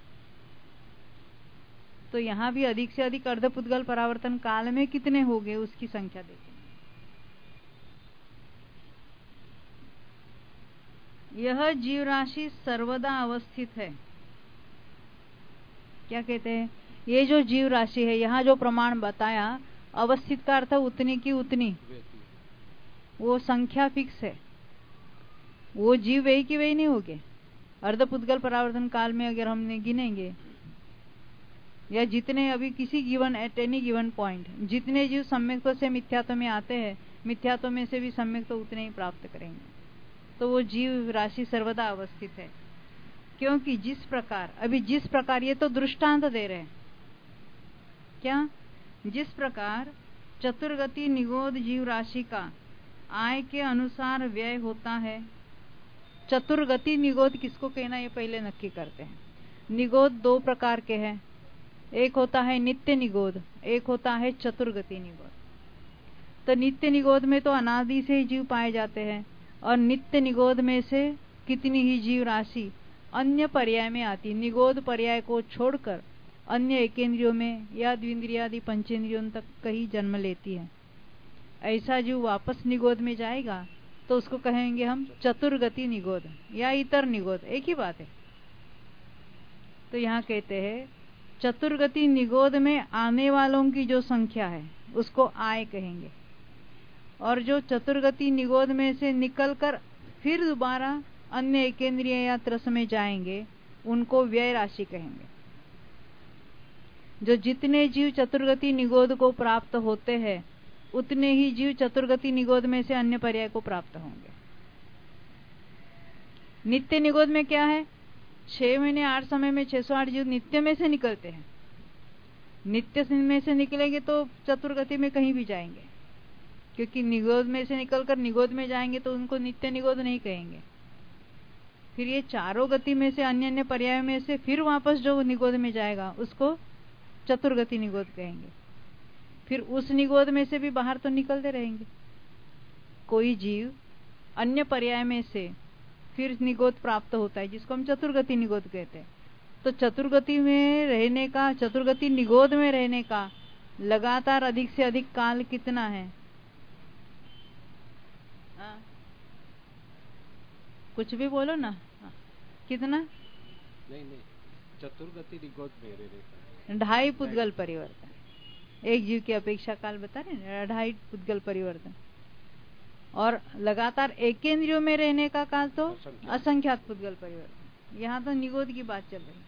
तो यहाँ भी अधिक से अधिक अर्धपुद्गल परावर्तन काल में कितने हो गए उसकी संख्या देखें। यह जीव राशि सर्वदा अवस्थित है। क्या कहते हैं? ये जो जीव राशि है, यहाँ जो प्रमाण बताया, अवस्थित का अर्थ उतनी की उतनी, वो संख्या फिक्स है। वो जीव वही की वही नहीं होगे। अर्धपुद्गल परावर्तन काल में अगर हमने गिनेंगे या जितने अभी किसी given at any given point जितने जीव सम्यक्त्व से मिथ्यात्व में आते हैं, मिथ्यात्व में से भी सम्यक्त्व उतने ही प्राप्त करेंगे। तो वो जीव राशि सर्वदा अवस्थित है, क्योंकि जिस प्रकार अभी जिस प्रकार ये तो दृष्टांत दे रहे हैं, क्या जिस प्रकार चतुर्गति निगोद जीव राशि का आय के अनुसार व्यय होता है। चतुर्गति निगोद किसको कहना, ये पहले नक्की करते हैं। निगोद दो प्रकार के हैं, एक होता है नित्य निगोद, एक होता है चतुर्गति निगोद। तो नित्य निगोद में तो अनादि से ही जीव पाए जाते हैं, और नित्य निगोद में से कितनी ही जीव राशि अन्य पर्याय में आती। निगोद पर्याय को छोड़कर अन्य एकेंद्रियों में या द्विंद्रियादि पंचेंद्रियों तक कहीं जन्म लेती है। ऐसा जीव वापस निगोद में जाएगा तो उसको कहेंगे हम चतुर्गति निगोद या इतर निगोद, एक ही बात है। तो यहाँ कहते हैं चतुर्गति निगोद में आने वालों की जो संख्या है उसको आय कहेंगे, और जो चतुर्गति निगोद में से निकलकर फिर दोबारा अन्य एकेंद्रिय या त्रस में जाएंगे उनको व्यय राशि कहेंगे। जो जितने जीव चतुर्गति निगोद को प्राप्त होते हैं उतने ही जीव चतुर्गति निगोद में से अन्य पर्याय को प्राप्त होंगे। नित्य निगोद में क्या है, छह महीने आठ समय में छह सौ आठ जीव नित्य में से निकलते हैं। नित्य में से निकलेंगे तो चतुर्गति में कहीं भी जाएंगे, क्योंकि निगोद में से निकलकर निगोद में जाएंगे तो उनको नित्य निगोद नहीं कहेंगे। फिर ये चारों गति में से अन्य अन्य पर्याय में से फिर वापस जो निगोद में जाएगा उसको चतुर्गति निगोद कहेंगे। फिर उस निगोद में से भी बाहर तो निकलते रहेंगे। कोई जीव अन्य पर्याय में से फिर निगोद प्राप्त होता है जिसको हम चतुर्गति निगोद कहते हैं। तो चतुर्गति में रहने का, चतुर्गति निगोद में रहने का लगातार अधिक से अधिक काल कितना है? आ? कुछ भी बोलो ना। आ, कितना? नहीं नहीं, चतुर्गति निगोद में रहने का ढाई पुद्गल परिवर्तन। एक जीव की अपेक्षा काल बता रहे हैं, ढाई पुद्गल परिवर्तन। और लगातार एकेंद्रियों में रहने का काल तो असंख्यात पुद्गल परिवर्तन। यहाँ तो निगोद की बात चल रही।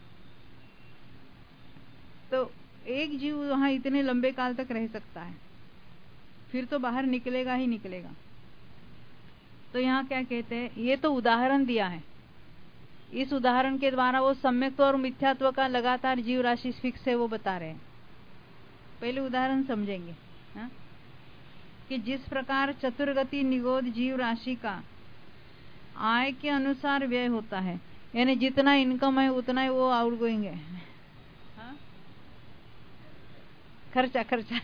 तो एक जीव वहां इतने लंबे काल तक रह सकता है, फिर तो बाहर निकलेगा ही निकलेगा। तो यहाँ क्या कहते हैं, ये तो उदाहरण दिया है। इस उदाहरण के द्वारा वो सम्यक्त्व और मिथ्यात्व का लगातार जीव राशि फिक्स है वो बता रहे हैं। पहले उदाहरण समझेंगे हा? कि जिस प्रकार चतुर्गति निगोद जीव राशि का आय के अनुसार व्यय होता है, यानी जितना इनकम है उतना ही वो आउटगोइंग है। हा? खर्चा खर्चा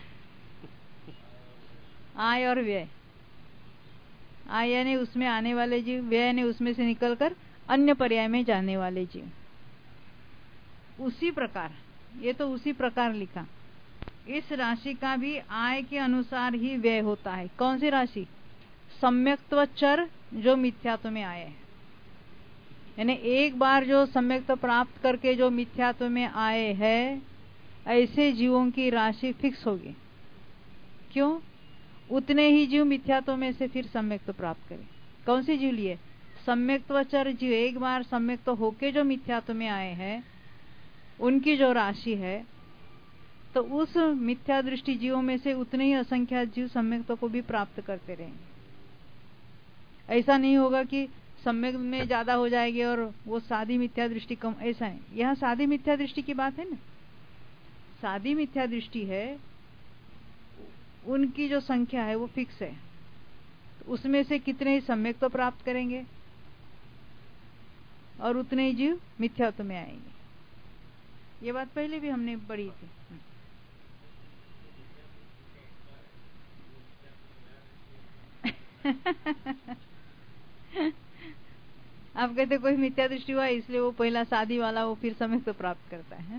आय और व्यय। आय यानी उसमें आने वाले जीव, व्यय यानी उसमें से निकलकर अन्य पर्याय में जाने वाले जीव। उसी प्रकार, ये तो उसी प्रकार लिखा, इस राशि का भी आय के अनुसार ही व्यय होता है। कौन सी राशि? सम्यक्त्व चर जो मिथ्यात्व में आए हैं। यानी एक बार जो सम्यक्त्व प्राप्त करके जो मिथ्यात्व में आए हैं, ऐसे जीवों की राशि फिक्स होगी। क्यों? उतने ही जीव मिथ्यात्व में से फिर सम्यक्त्व प्राप्त करें। कौन सी जीव लिए? सम्यक्त्व चर जीव एक बार सम्यक्त्व होके जो मिथ्यात्व में आए हैं उनकी जो राशि है, तो उस मिथ्या दृष्टि जीवों में से उतने ही असंख्यात जीव सम्यक्त्व को भी प्राप्त करते रहेंगे। ऐसा नहीं होगा कि सम्यक में ज्यादा हो जाएगी और वो सादी मिथ्या दृष्टि कम। ऐसा है, यहाँ सादी मिथ्या दृष्टि की बात है ना। सादी मिथ्या दृष्टि है, उनकी जो संख्या है वो फिक्स है। तो उसमें से कितने ही सम्यक्त्व प्राप्त करेंगे और उतने ही जीव मिथ्यात्व में आएंगे। ये बात पहले भी हमने पढ़ी थी। आप कहते कोई मिथ्या दृष्टि हुआ इसलिए वो पहला शादी वाला वो फिर समय तो प्राप्त करता है।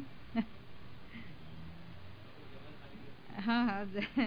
हाँ हाँ,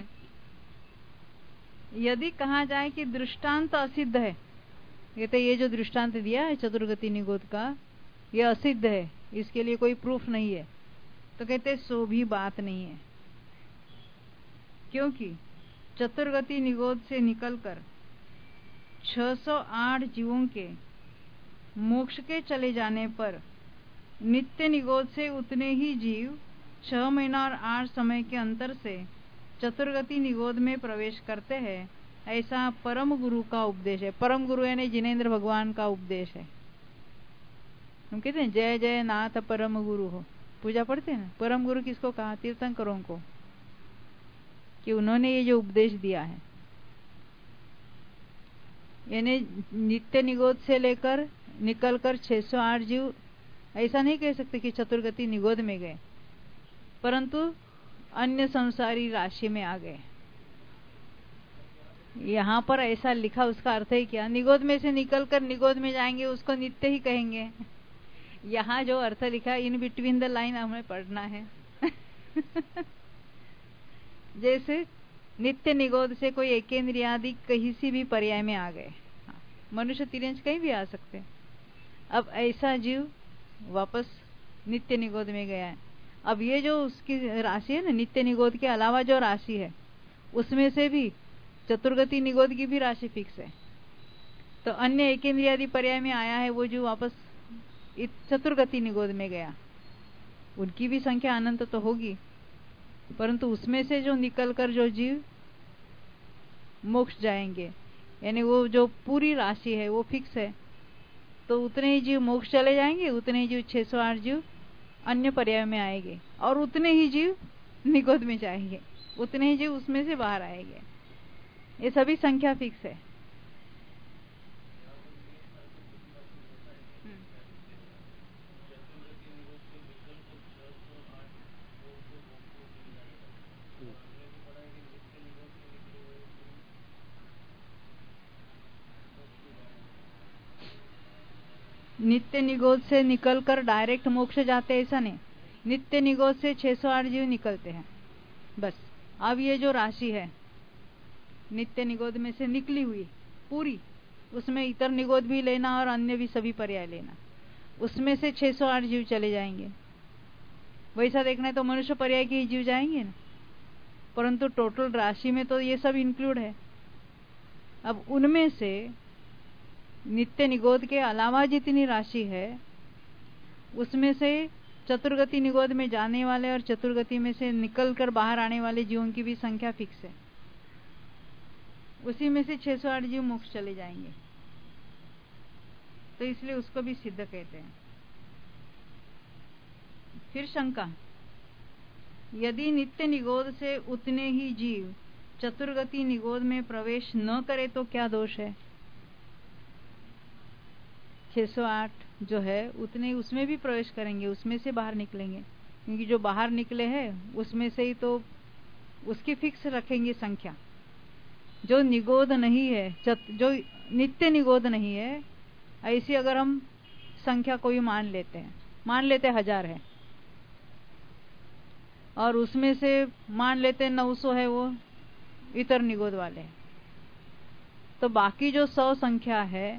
यदि कहा जाए कि दृष्टांत असिद्ध है, ये तो ये जो दृष्टांत दिया है चतुर्गति निगोद का, ये असिद्ध है, इसके लिए कोई प्रूफ नहीं है, तो कहते सो भी बात नहीं है। क्योंकि चतुर्गति निगोद से निकलकर छह सौ आठ जीवों के मोक्ष के चले जाने पर नित्य निगोद से उतने ही जीव छह महीना और आठ समय के अंतर से चतुर्गति निगोद में प्रवेश करते हैं। ऐसा परम गुरु का उपदेश है। परम गुरु यानी जिनेंद्र भगवान का उपदेश है। हम कहते हैं जय जय नाथ परम गुरु हो, पूजा पढ़ते हैं ना। परम गुरु किसको कहा? तीर्थंकरों को, कि उन्होंने ये जो उपदेश दिया है, यानी नित्य निगोद से लेकर निकलकर छह सौ आठ जीव, ऐसा नहीं कह सकते कि चतुर्गति निगोद में गए, परंतु अन्य संसारी राशि में आ गए। यहाँ पर ऐसा लिखा, उसका अर्थ है क्या? निगोद में से निकलकर निगोद में जाएंगे उसको नित्य ही कहेंगे। यहाँ जो अर्थ लिखा इन बिटवीन द लाइन हमें पढ़ना है। जैसे नित्य निगोध से कोई एकेंद्रियादि कहीं सी भी पर्याय में आ गए, मनुष्य तिर्यंच कहीं भी आ सकते हैं। अब ऐसा जीव वापस नित्य निगोध में गया है। अब ये जो उसकी राशि है ना, नित्य निगोध के अलावा जो राशि है उसमें से भी चतुर्गति निगोध की भी राशि फिक्स है। तो अन्य एकेंद्रियादि पर्याय में आया है वो जो वापस चतुर्गति निगोध में गया, उनकी भी संख्या अनंत तो होगी, परंतु उसमें से जो निकलकर जो जीव मोक्ष जाएंगे, यानी वो जो पूरी राशि है वो फिक्स है, तो उतने ही जीव मोक्ष चले जाएंगे, उतने ही जीव छह सौ आठ जीव अन्य पर्याय में आएंगे, और उतने ही जीव निगोध में जाएंगे, उतने ही जीव उसमें से बाहर आएंगे। ये सभी संख्या फिक्स है। नित्य निगोध से निकलकर डायरेक्ट मोक्ष जाते ऐसा नहीं, नित्य निगोध से छह सौ आठ जीव निकलते हैं बस। अब ये जो राशि है नित्य निगोध में से निकली हुई पूरी, उसमें इतर निगोध भी लेना और अन्य भी सभी पर्याय लेना, उसमें से छह सौ आठ जीव चले जाएंगे। वैसा देखना है तो मनुष्य पर्याय के ही जीव जाएंगे ना, परंतु टोटल राशि में तो ये सब इंक्लूड है। अब उनमें से नित्य निगोध के अलावा जितनी राशि है उसमें से चतुर्गति निगोध में जाने वाले और चतुर्गति में से निकलकर बाहर आने वाले जीवों की भी संख्या फिक्स है। उसी में से छह सौ आठ जीव मोक्ष चले जाएंगे, तो इसलिए उसको भी सिद्ध कहते हैं। फिर शंका, यदि नित्य निगोध से उतने ही जीव चतुर्गति निगोध में प्रवेश न करे तो क्या दोष है? छह सौ आठ जो है उतने उसमें भी प्रवेश करेंगे, उसमें से बाहर निकलेंगे, क्योंकि जो बाहर निकले हैं उसमें से ही तो उसकी फिक्स रखेंगे संख्या। जो निगोध नहीं है, जो नित्य निगोध नहीं है, ऐसी अगर हम संख्या कोई मान लेते हैं, मान लेते हजार है और उसमें से मान लेते नौ सौ है वो इतर निगोध वाले, तो बाकी जो सौ संख्या है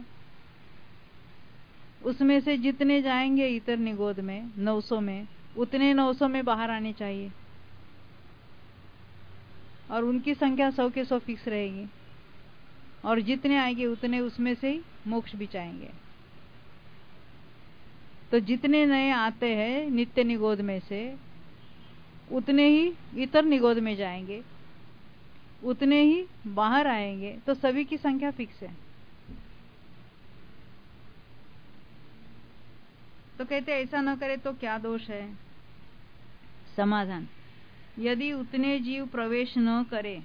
उसमें से जितने जाएंगे इतर निगोध में नौ सौ में, उतने नौ सौ में बाहर आने चाहिए और उनकी संख्या सौ के सौ फिक्स रहेगी, और जितने आएंगे उतने उसमें से ही मोक्ष भी चाहेंगे। तो जितने नए आते हैं नित्य निगोध में से उतने ही इतर निगोध में जाएंगे, उतने ही बाहर आएंगे, तो सभी की संख्या फिक्स है। तो कहते ऐसा न करे तो क्या दोष है? समाधान, यदि उतने जीव प्रवेश न करे,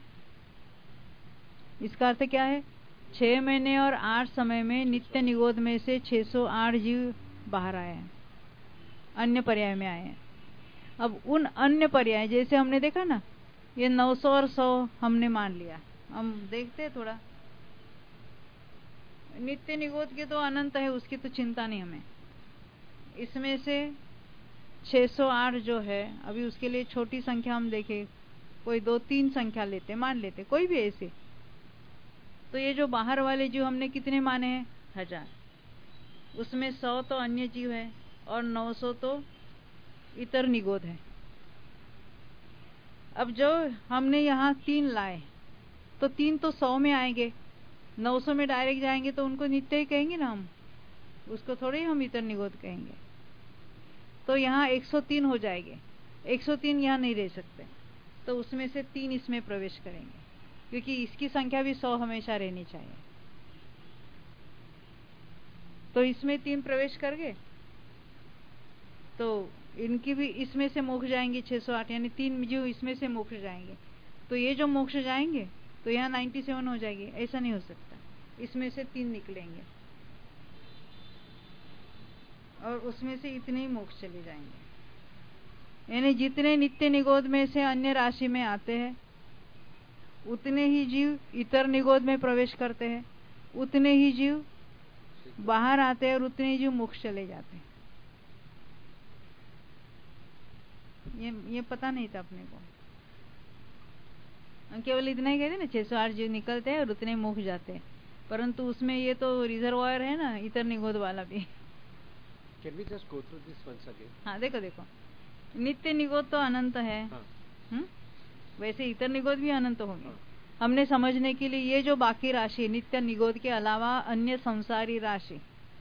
इसका अर्थ क्या है? छह महीने और आठ समय में नित्य निगोध में से छह सौ आठ जीव बाहर आए हैं, अन्य पर्याय में आए हैं। अब उन अन्य पर्याय जैसे हमने देखा ना, ये नौ सौ और सौ हमने मान लिया, हम देखते हैं थोड़ा नित्य निगोध के तो अनंत है, उसकी तो चिंता नहीं हमें। इसमें से छह सौ आठ जो है, अभी उसके लिए छोटी संख्या हम देखें, कोई दो तीन संख्या लेते मान लेते कोई भी ऐसे, तो ये जो बाहर वाले जीव हमने कितने माने हैं? हजार। उसमें सौ तो अन्य जीव है और नौ सौ तो इतर निगोध है। अब जो हमने यहाँ तीन लाए, तो तीन तो सौ में आएंगे, नौ सौ में डायरेक्ट जाएंगे तो उनको नित्य ही कहेंगे ना हम, उसको थोड़े ही हम इतर निगोध कहेंगे। तो यहाँ एक सौ तीन हो जाएंगे, एक सौ तीन यहाँ नहीं रह सकते, तो उसमें से तीन इसमें प्रवेश करेंगे, क्योंकि इसकी संख्या भी सौ हमेशा रहनी चाहिए। तो इसमें तीन प्रवेश कर गए, तो इनकी भी इसमें से मोक्ष जाएंगे छह सौ आठ, यानी तीन जीव इसमें से मोक्ष जाएंगे। तो ये जो मोक्ष जाएंगे तो यहाँ सत्तानवे हो जाएगी, ऐसा नहीं हो सकता, इसमें से तीन निकलेंगे और उसमें से इतने ही मोक्ष चले जाएंगे। यानी जितने नित्य निगोध में से अन्य राशि में आते हैं उतने ही जीव इतर निगोध में प्रवेश करते हैं, उतने ही जीव बाहर आते हैं और उतने ही जीव मोक्ष चले जाते हैं। ये ये पता नहीं था अपने को। हम केवल इतना ही कहते ना छह सौ आठ जीव निकलते हैं और उतने मोक्ष जाते हैं, परंतु उसमें ये तो रिजर्वायर है ना इतर निगोद वाला भी। Can we just go through this once again? हाँ देखो देखो, नित्य निगोद तो अनंत है। हाँ। हुँ? वैसे इतर निगोद भी अनंत होंगे। हाँ। हमने समझने के लिए ये जो बाकी राशि नित्य निगोद के अलावा अन्य संसारी राशि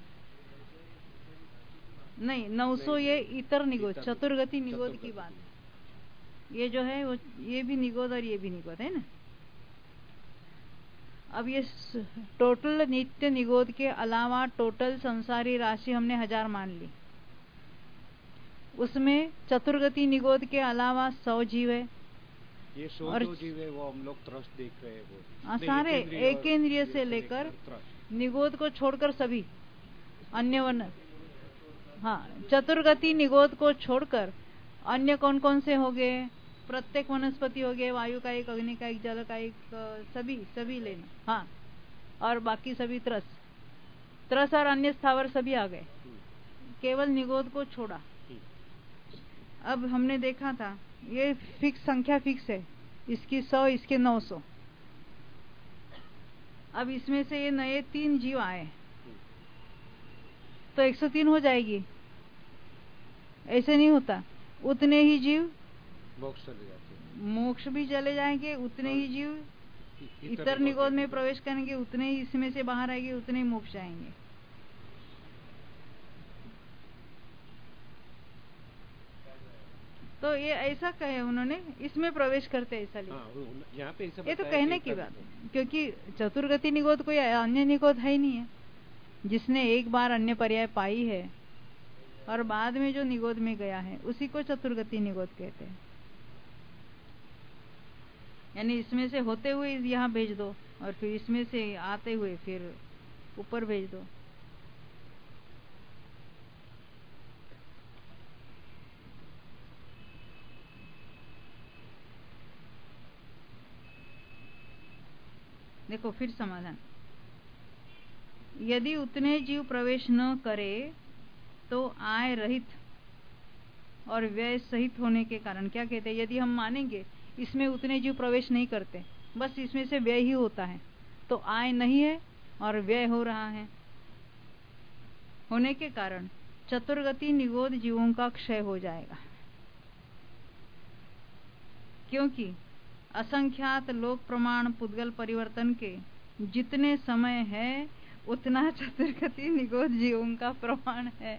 नहीं, नौ सौ ये इतर निगोद चतुर्गति निगोद की बात। ये जो है वो ये भी निगोद और ये भी निगोद है ना। अब ये टोटल नित्य निगोद के अलावा टोटल संसारी राशि हमने हजार मान ली। उसमें चतुर्गति निगोद के अलावा सौ जीव है। ये सौ जो जीव है वो हम लोग त्रस्त देख रहे हैं वो। आ, सारे एक इंद्रिय से लेकर निगोद को छोड़कर सभी अन्य वन। हाँ, चतुर्गति निगोद को छोड़कर अन्य कौन कौन से हो गए? प्रत्येक वनस्पति हो गए, वायु का एक, अग्नि का एक, जल का एक, सभी सभी लेना। हाँ, और बाकी सभी त्रस त्रस और अन्य स्थावर सभी आ गए, केवल निगोद को छोड़ा। अब हमने देखा था ये फिक्स संख्या फिक्स है, इसकी सौ, इसके नौ सौ। अब इसमें से ये नए तीन जीव आए तो एक सौ तीन हो जाएगी। ऐसे नहीं होता, उतने ही जीव मोक्ष चले जाते, मोक्ष भी चले जाएंगे, उतने ही जीव इतर निगोद में प्रवेश करेंगे, उतने ही इसमें से बाहर आएंगे, उतने ही मोक्ष जाएंगे। तो ये ऐसा कहे उन्होंने, इसमें प्रवेश करते ऐसा लिखा। हाँ, यहाँ पे ऐसा ये तो कहने की बात है, क्योंकि चतुर्गति निगोद कोई अन्य निगोद है ही नहीं है। जिसने एक बार अन्य पर्याय पाई है और बाद में जो निगोद में गया है उसी को चतुर्गति निगोद कहते हैं। यानी इसमें से होते हुए यहाँ भेज दो और फिर इसमें से आते हुए फिर ऊपर भेज दो। देखो फिर समाधान, यदि उतने जीव प्रवेश न करे तो आय रहित और व्यय सहित होने के कारण, क्या कहते हैं, यदि हम मानेंगे इसमें उतने जीव प्रवेश नहीं करते, बस इसमें से व्यय ही होता है, तो आय नहीं है और व्यय हो रहा है, होने के कारण चतुर्गति निगोद जीवों का क्षय हो जाएगा। क्योंकि असंख्यात लोक प्रमाण पुद्गल परिवर्तन के जितने समय है उतना चतुर्गति निगोद जीवों का प्रमाण है।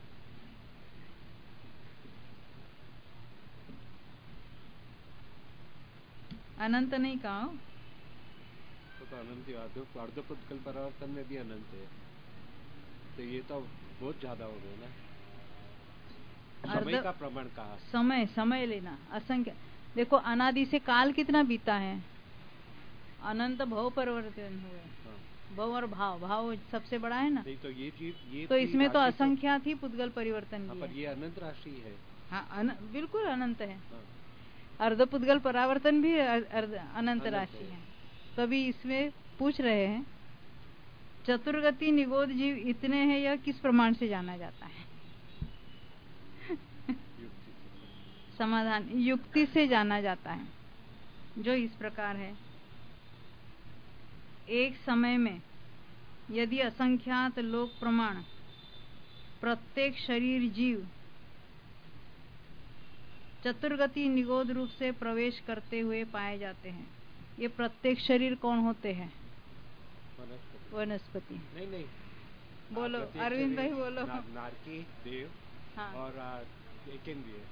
अनंत नहीं कहा तो, तो अनंत ही अर्ध पुद्गल परिवर्तन में भी अनंत है, तो ये तो बहुत ज्यादा हो गया ना। समय का प्रमाण कहा, समय समय लेना असंख्य। देखो अनादि से काल कितना बीता है, अनंत भव परिवर्तन हुए। हाँ। भव और भाव, भाव सबसे बड़ा है ना। नहीं तो ये चीज ये तो इसमें तो असंख्यात ही पुद्गल परिवर्तन भी है। पर ये अनंत राशि है। हाँ, अन, बिल्कुल अनंत है। हाँ। अर्ध पुद्गल परावर्तन भी अनंत राशि है। तभी इसमें पूछ रहे हैं चतुर्गति निगोद जीव इतने हैं, यह किस प्रमाण से जाना जाता है? समाधान, युक्ति से जाना जाता है, जो इस प्रकार है। एक समय में यदि असंख्यात लोक प्रमाण प्रत्येक शरीर जीव चतुर्गति निगोद रूप से प्रवेश करते हुए पाए जाते हैं, ये प्रत्येक शरीर कौन होते हैं? वनस्पति। नहीं नहीं बोलो अरविंद भाई बोलो। ना, नारकी देव। हाँ। और एकेंद्रिय।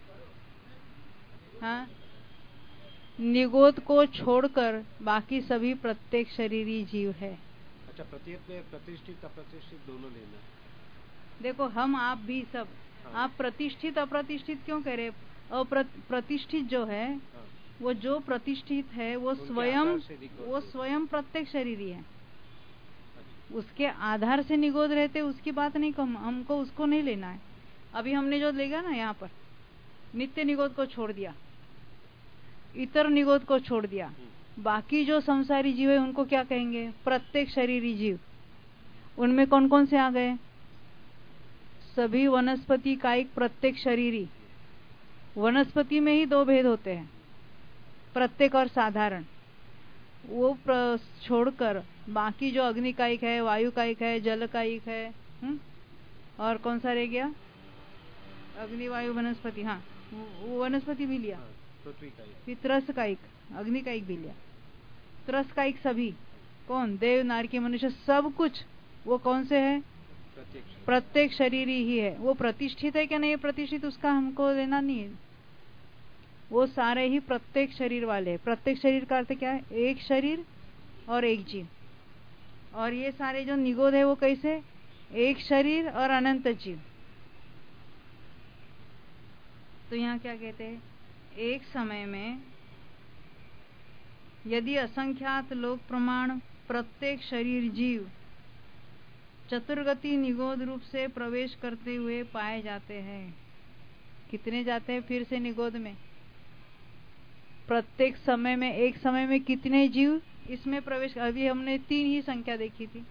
हाँ, निगोद को छोड़कर बाकी सभी प्रत्येक शरीरी जीव है। अच्छा, प्रत्येक में प्रतिष्ठित अप्रतिष्ठित दोनों लेना। देखो हम आप भी सब। हाँ। आप प्रतिष्ठित अप्रतिष्ठित क्यों कह रहे? प्रतिष्ठित जो है, हाँ, वो जो प्रतिष्ठित है वो स्वयं वो स्वयं प्रत्येक शरीरी है। उसके आधार से निगोद रहते उसकी बात नहीं, हम हमको उसको नहीं लेना है। अभी हमने जो लेगा ना यहाँ पर, नित्य निगोद को छोड़ दिया, इतर निगोद को छोड़ दिया, बाकी जो संसारी जीव है उनको क्या कहेंगे? प्रत्येक शरीरी जीव। उनमें कौन कौन से आ गए? सभी वनस्पति का एक प्रत्येक शरीरी, वनस्पति में ही दो भेद होते हैं, प्रत्येक और साधारण। वो छोड़कर बाकी जो अग्नि कायिक है, वायु कायिक है, जल कायिक है, हुँ? और कौन सा रह गया? अग्नि वायु वनस्पति। हाँ, वो वनस्पति भी लिया, फिर त्रस कायिक, अग्नि कायिक भी लिया, त्रस कायिक सभी कौन? देव नारकी मनुष्य सब कुछ वो कौन से है? प्रत्येक शरीर ही है। वो प्रतिष्ठित है क्या नहीं प्रतिष्ठित उसका हमको लेना नहीं है, वो सारे ही प्रत्येक शरीर वाले हैं। प्रत्येक शरीर का अर्थ क्या है? एक शरीर और एक जीव। और ये सारे जो निगोद है वो कैसे? एक शरीर और अनंत जीव। तो यहाँ क्या कहते हैं? एक समय में यदि असंख्यात लोक प्रमाण प्रत्येक शरीर जीव चतुर्गति निगोद रूप से प्रवेश करते हुए पाए जाते हैं। कितने जाते हैं फिर से निगोद में? प्रत्येक समय में, एक समय में कितने जीव इसमें प्रवेश? अभी हमने तीन ही संख्या देखी थी,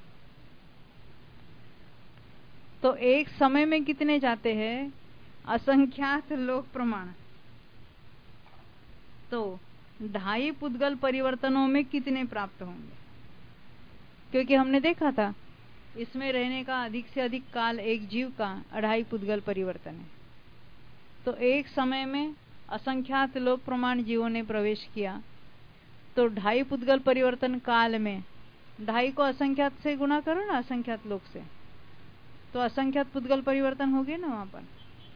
तो एक समय में कितने जाते हैं? असंख्यात लोक प्रमाण। तो ढाई पुद्गल परिवर्तनों में कितने प्राप्त होंगे? क्योंकि हमने देखा था इसमें रहने का अधिक से अधिक काल एक जीव का अढ़ाई पुद्गल परिवर्तन है। तो एक समय में असंख्यात लोक प्रमाण जीवों ने प्रवेश किया, तो ढाई पुद्गल परिवर्तन काल में ढाई को असंख्यात से गुणा करो ना, असंख्यात लोक से, तो असंख्यात पुद्गल परिवर्तन हो गए ना वहां पर।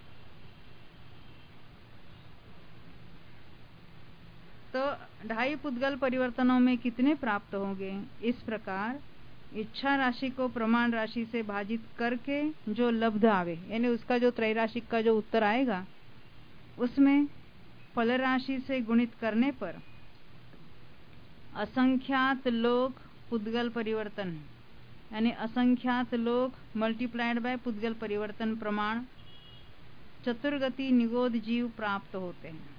तो ढाई पुद्गल परिवर्तनों में कितने प्राप्त होंगे? इस प्रकार इच्छा राशि को प्रमाण राशि से भाजित करके जो लब्ध आवे, यानी उसका जो त्रैराशिक का जो उत्तर आएगा उसमें फल राशि से गुणित करने पर असंख्यात लोक पुद्गल परिवर्तन, यानी असंख्यात लोक मल्टीप्लाइड बाय पुद्गल परिवर्तन प्रमाण चतुर्गति निगोद जीव प्राप्त होते हैं।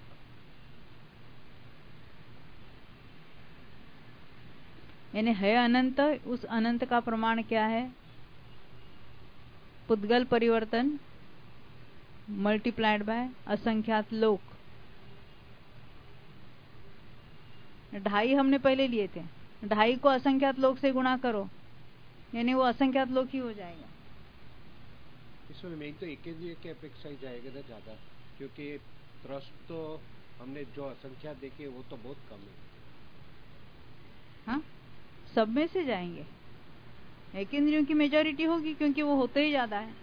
यानी है अनंत, उस अनंत का प्रमाण क्या है? पुद्गल परिवर्तन मल्टीप्लाइड बाय असंख्यात लोक। ढाई हमने पहले लिए थे, ढाई को असंख्यात लोक से गुणा करो, यानी वो असंख्यात लोक ही हो जाएगा। इसमें मेन तो एक की अपेक्षा ही जाएगा ना ज्यादा, क्योंकि त्रस्त तो हमने जो असंख्यात देखी है वो तो बहुत कम है। हाँ, सब में से जाएंगे, एक इंद्रियों की मेजॉरिटी होगी क्योंकि वो होते ही ज्यादा है।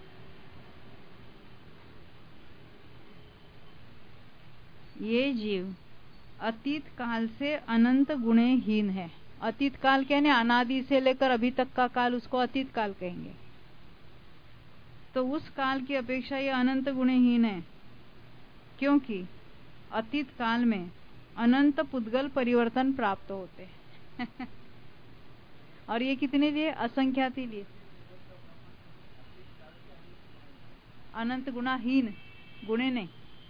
ये जीव अतीत काल से अनंत गुणहीन है। अतीत काल कहने अनादि से लेकर अभी तक का काल, उसको अतीत काल कहेंगे। तो उस काल की अपेक्षा ये अनंत गुणहीन है, क्योंकि अतीत काल में अनंत पुद्गल परिवर्तन प्राप्त होते हैं। और ये कितने लिए? असंख्यात ही लिए। अनंत गुणाहीन, गुणे नहीं।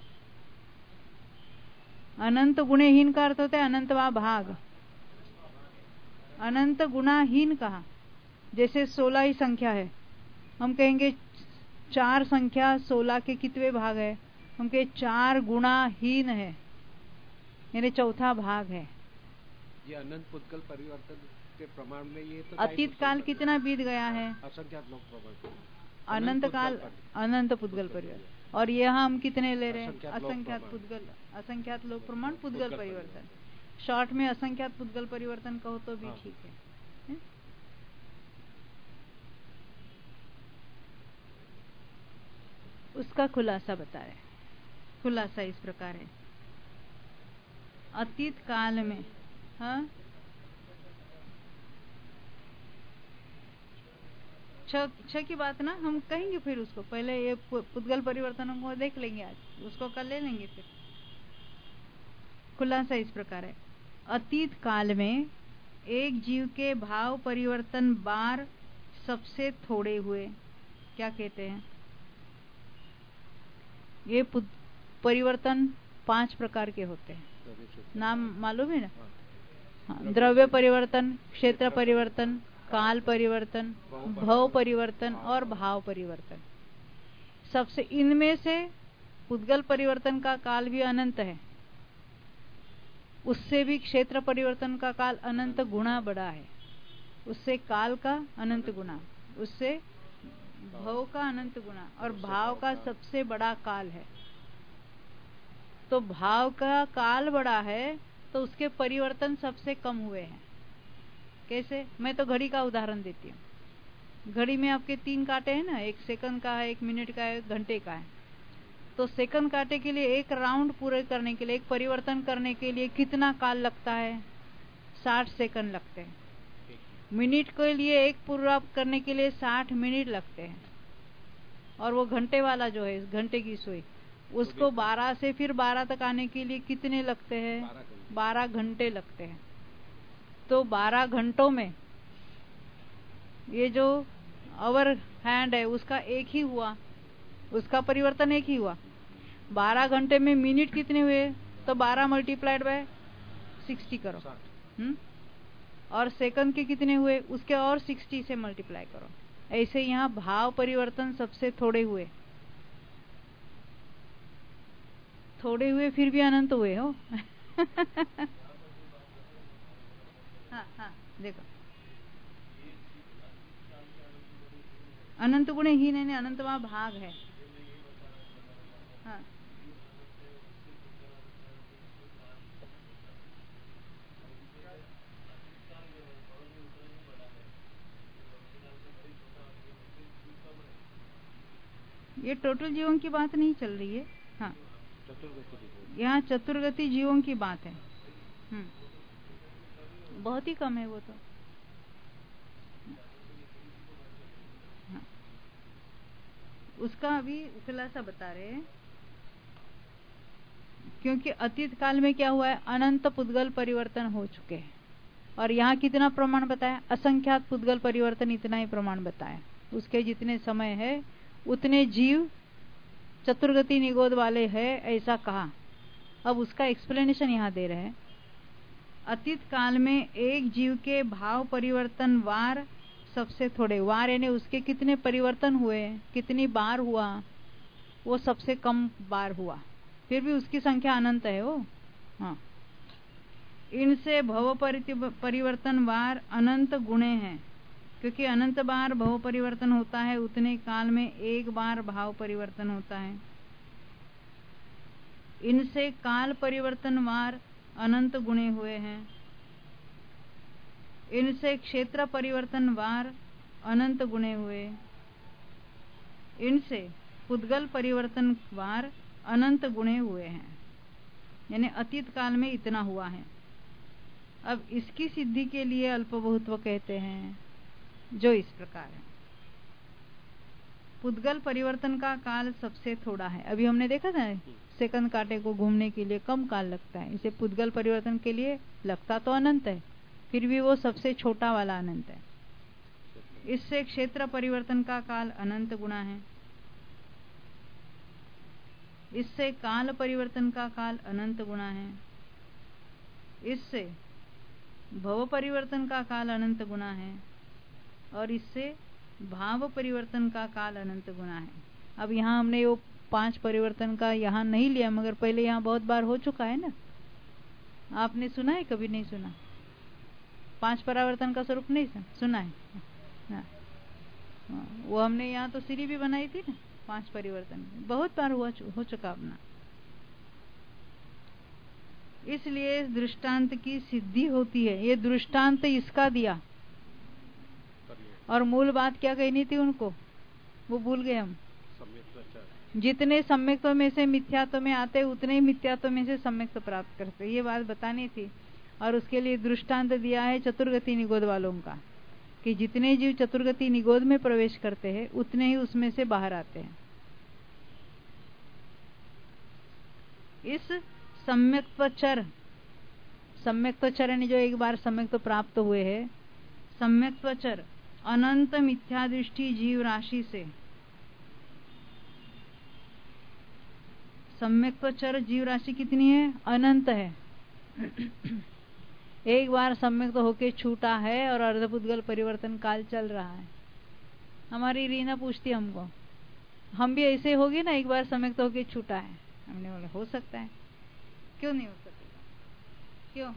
अनंत गुणहीन का अर्थ होता है अनंत वा भाग। अनंत गुणाहीन कहा, जैसे सोलह ही संख्या है, हम कहेंगे चार संख्या सोलह के कितने भाग है? हम कहें चार गुणाहीन है, यानी चौथा भाग है। ये अनंत पुद्गल परिवर्तन के प्रमाण में ये तो अतीत काल कितना बीत गया है? असंख्यात लोक प्रमाण, अनंत काल अनंत पुद्गल परिवर्तन। और यहाँ हम कितने ले रहे हैं? असंख्यात पुद्गल, असंख्यात लोक प्रमाण पुद्गल परिवर्तन। शॉर्ट में असंख्यात पुद्गल परिवर्तन कहो तो भी ठीक है, है? उसका खुलासा बता रहे। खुलासा इस प्रकार है, अतीत काल में हाँ छ, छ की बात ना हम कहेंगे, फिर उसको पहले ये पुद्गल परिवर्तनों को देख लेंगे, आज उसको कल ले लेंगे। फिर खुलासा इस प्रकार है, अतीत काल में एक जीव के भाव परिवर्तन बार सबसे थोड़े हुए। क्या कहते हैं? ये परिवर्तन पांच प्रकार के होते हैं, नाम मालूम है ना? हाँ, द्रव्य परिवर्तन, क्षेत्र परिवर्तन, काल परिवर्तन, भव परिवर्तन और भाव परिवर्तन। सबसे इनमें से पुद्गल परिवर्तन का काल भी अनंत है, उससे भी क्षेत्र परिवर्तन का काल अनंत गुना बड़ा है, उससे काल का अनंत गुना, उससे भव का अनंत गुना, और भाव का सबसे बड़ा काल है। तो भाव का काल बड़ा है तो उसके परिवर्तन सबसे कम हुए हैं। कैसे? मैं तो घड़ी का उदाहरण देती हूँ। घड़ी में आपके तीन कांटे हैं ना, एक सेकंड का है, एक मिनट का है, एक घंटे का है। तो सेकंड कांटे के लिए एक राउंड पूरे करने के लिए, एक परिवर्तन करने के लिए कितना काल लगता है? साठ सेकंड लगते हैं। मिनट के लिए एक पूरा करने के लिए साठ मिनट लगते हैं। और वो घंटे वाला जो है, घंटे की सुई, उसको बारह से फिर बारह तक आने के लिए कितने लगते हैं? बारह घंटे लगते हैं। तो बारह घंटों में ये जो आवर हैंड है उसका एक ही हुआ, उसका परिवर्तन एक ही हुआ। बारह घंटे में मिनट कितने हुए? तो बारह मल्टीप्लाइड बाय सिक्सटी करो। हम्म और सेकंड के कितने हुए? उसके और सिक्सटी से मल्टीप्लाई करो। ऐसे यहाँ भाव परिवर्तन सबसे थोड़े हुए, थोड़े हुए फिर भी अनंत हुए हो। हाँ हाँ देखो, अनंत गुणे ही नहीं, अनंत वहाँ भाग है। हाँ ये टोटल जीवों की बात नहीं चल रही है। हाँ यहाँ चतुर्गति जीवों की बात है। हम्म बहुत ही कम है वो तो। हाँ उसका अभी खुलासा बता रहे हैं, क्योंकि अतीत काल में क्या हुआ है? अनंत पुद्गल परिवर्तन हो चुके हैं। और यहाँ कितना प्रमाण बताया? असंख्यात पुद्गल परिवर्तन, इतना ही प्रमाण बताया। उसके जितने समय है उतने जीव चतुर्गति निगोद वाले हैं, ऐसा कहा। अब उसका एक्सप्लेनेशन यहाँ दे रहे हैं। अतीत काल में एक जीव के भाव परिवर्तन वार सबसे थोड़े, वार यानी उसके कितने परिवर्तन हुए, कितनी बार हुआ, वो सबसे कम बार हुआ, फिर भी उसकी संख्या अनंत है वो। हाँ इनसे भव परिवर्तन वार अनंत गुणे हैं, क्योंकि अनंत बार भव परिवर्तन होता है, उतने काल में एक बार भाव परिवर्तन होता है। इनसे काल परिवर्तन वार अनंत गुणे हुए हैं। इनसे क्षेत्र परिवर्तन वार अनंत गुणे हुए। इनसे पुद्गल परिवर्तन वार अनंत गुणे हुए हैं। यानी अतीत काल में इतना हुआ है। अब इसकी सिद्धि के लिए अल्पबहुत्व कहते हैं, जो इस प्रकार है। पुद्गल परिवर्तन का काल सबसे थोड़ा है। अभी हमने देखा था सेकंड कांटे को घूमने के लिए कम काल लगता है, इसे पुद्गल परिवर्तन के लिए लगता तो अनंत है, फिर भी वो सबसे छोटा वाला अनंत है। इससे क्षेत्र परिवर्तन का काल अनंत गुना है। इससे काल परिवर्तन का काल अनंत गुना है। इससे भव परिवर्तन का काल अनंत गुना है। और इससे भाव परिवर्तन का काल अनंत गुना है। अब यहाँ हमने वो पांच परिवर्तन का यहाँ नहीं लिया, मगर पहले यहाँ बहुत बार हो चुका है ना। आपने सुना है? कभी नहीं सुना? पांच परावर्तन का स्वरूप नहीं सुना है? हाँ। वो हमने यहाँ तो सीढ़ी भी बनाई थी ना, पांच परिवर्तन बहुत बार हुआ हो चुका अपना। इसलिए इस दृष्टांत की सिद्धि होती है। ये दृष्टांत इसका दिया, और मूल बात क्या कहनी थी उनको, वो भूल गए हम। जितने सम्यक्त्व में से मिथ्यात्व में आते, उतने ही मिथ्यात्व में से सम्यक्त्व प्राप्त करते, ये बात बतानी थी। और उसके लिए दृष्टांत दिया है चतुर्गति निगोद वालों का, कि जितने जीव चतुर्गति निगोद में प्रवेश करते हैं उतने ही उसमें से बाहर आते हैं। इस सम्यक्त्वचर, सम्यक्त्वचर यानी जो एक बार सम्यक्त्व प्राप्त हुए हैं, सम्यक्त्वचर अनंत मिथ्यादृष्टि जीव राशि से, सम्यक्त्वचर जीव राशि कितनी है? अनंत है। एक बार सम्यक्त होके छूटा है और अर्धपुद्गल परिवर्तन काल चल रहा है। हमारी रीना पूछती हमको, हम भी ऐसे होगे ना, एक बार सम्यक्त होके छूटा है, हमने बोला हो सकता है, क्यों नहीं हो सकेगा, क्यों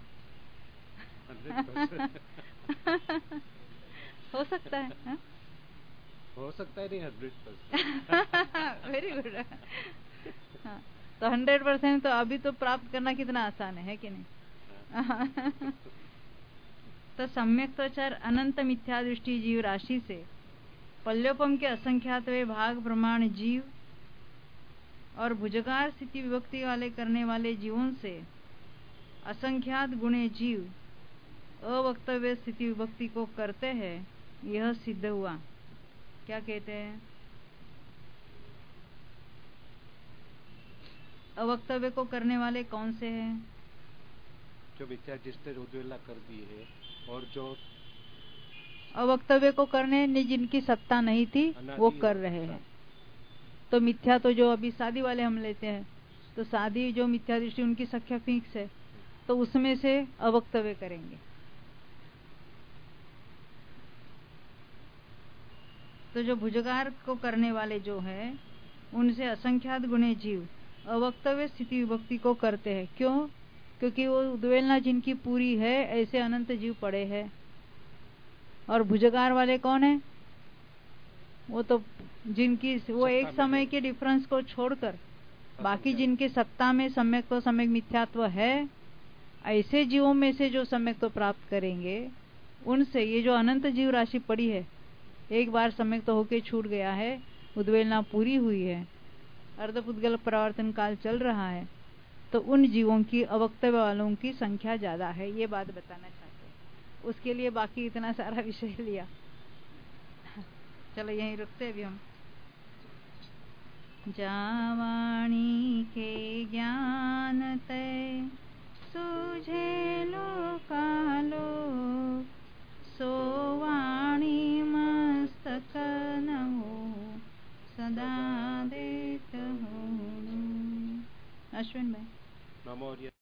हो सकता है हा? हो सकता है नहीं, हंड्रेड परसेंट। Very good. हाँ, तो हंड्रेड परसेंट तो अभी तो प्राप्त करना कितना आसान है, है कि नहीं? तो सम्यक्तोचार अनंत मिथ्या दृष्टि जीव राशि से पल्योपम के असंख्यात वे भाग प्रमाण जीव और भुजगार स्थिति विभक्ति वाले करने वाले जीवों से असंख्यात गुणे जीव अवक्तव्य स्थिति विभक्ति को करते हैं, यह सिद्ध हुआ। क्या कहते हैं? अवक्तव्य को करने वाले कौन से हैं? जो मिथ्या जिसने उद्वेला कर दी है, और जो अवक्तव्य को करने ने जिनकी सत्ता नहीं थी वो कर रहे हैं। तो मिथ्या तो जो अभी शादी वाले हम लेते हैं, तो शादी जो मिथ्या दृष्टि उनकी संख्या फिक्स है, तो उसमें से अवक्तव्य करेंगे। तो जो भुजगार को करने वाले जो है, उनसे असंख्यात गुणे जीव अवक्तव्य स्थिति विभक्ति को करते हैं। क्यों? क्योंकि वो उद्वेलना जिनकी पूरी है, ऐसे अनंत जीव पड़े हैं। और भुजगार वाले कौन है? वो तो जिनकी वो एक समय के डिफरेंस को छोड़कर बाकी जिनके सत्ता में सम्यक तो सम्यक मिथ्यात्व है, ऐसे जीवों में से जो सम्यक तो प्राप्त करेंगे, उनसे ये जो अनंत जीव राशि पड़ी है, एक बार सम्यक तो होके छूट गया है, उद्वेलना पूरी हुई है, अर्धपुद्गल प्रवर्तन काल चल रहा है, तो उन जीवों की अवक्तव्य वालों की संख्या ज्यादा है। ये बात बताना चाहते हैं। उसके लिए बाकी इतना सारा विषय लिया। चलो यहीं रुकते अभी हम। जावाणी के ज्ञान तय सूझे लोकालो, सोवाणी मस्तक न हो सदा देत हो। अश्विन भाई।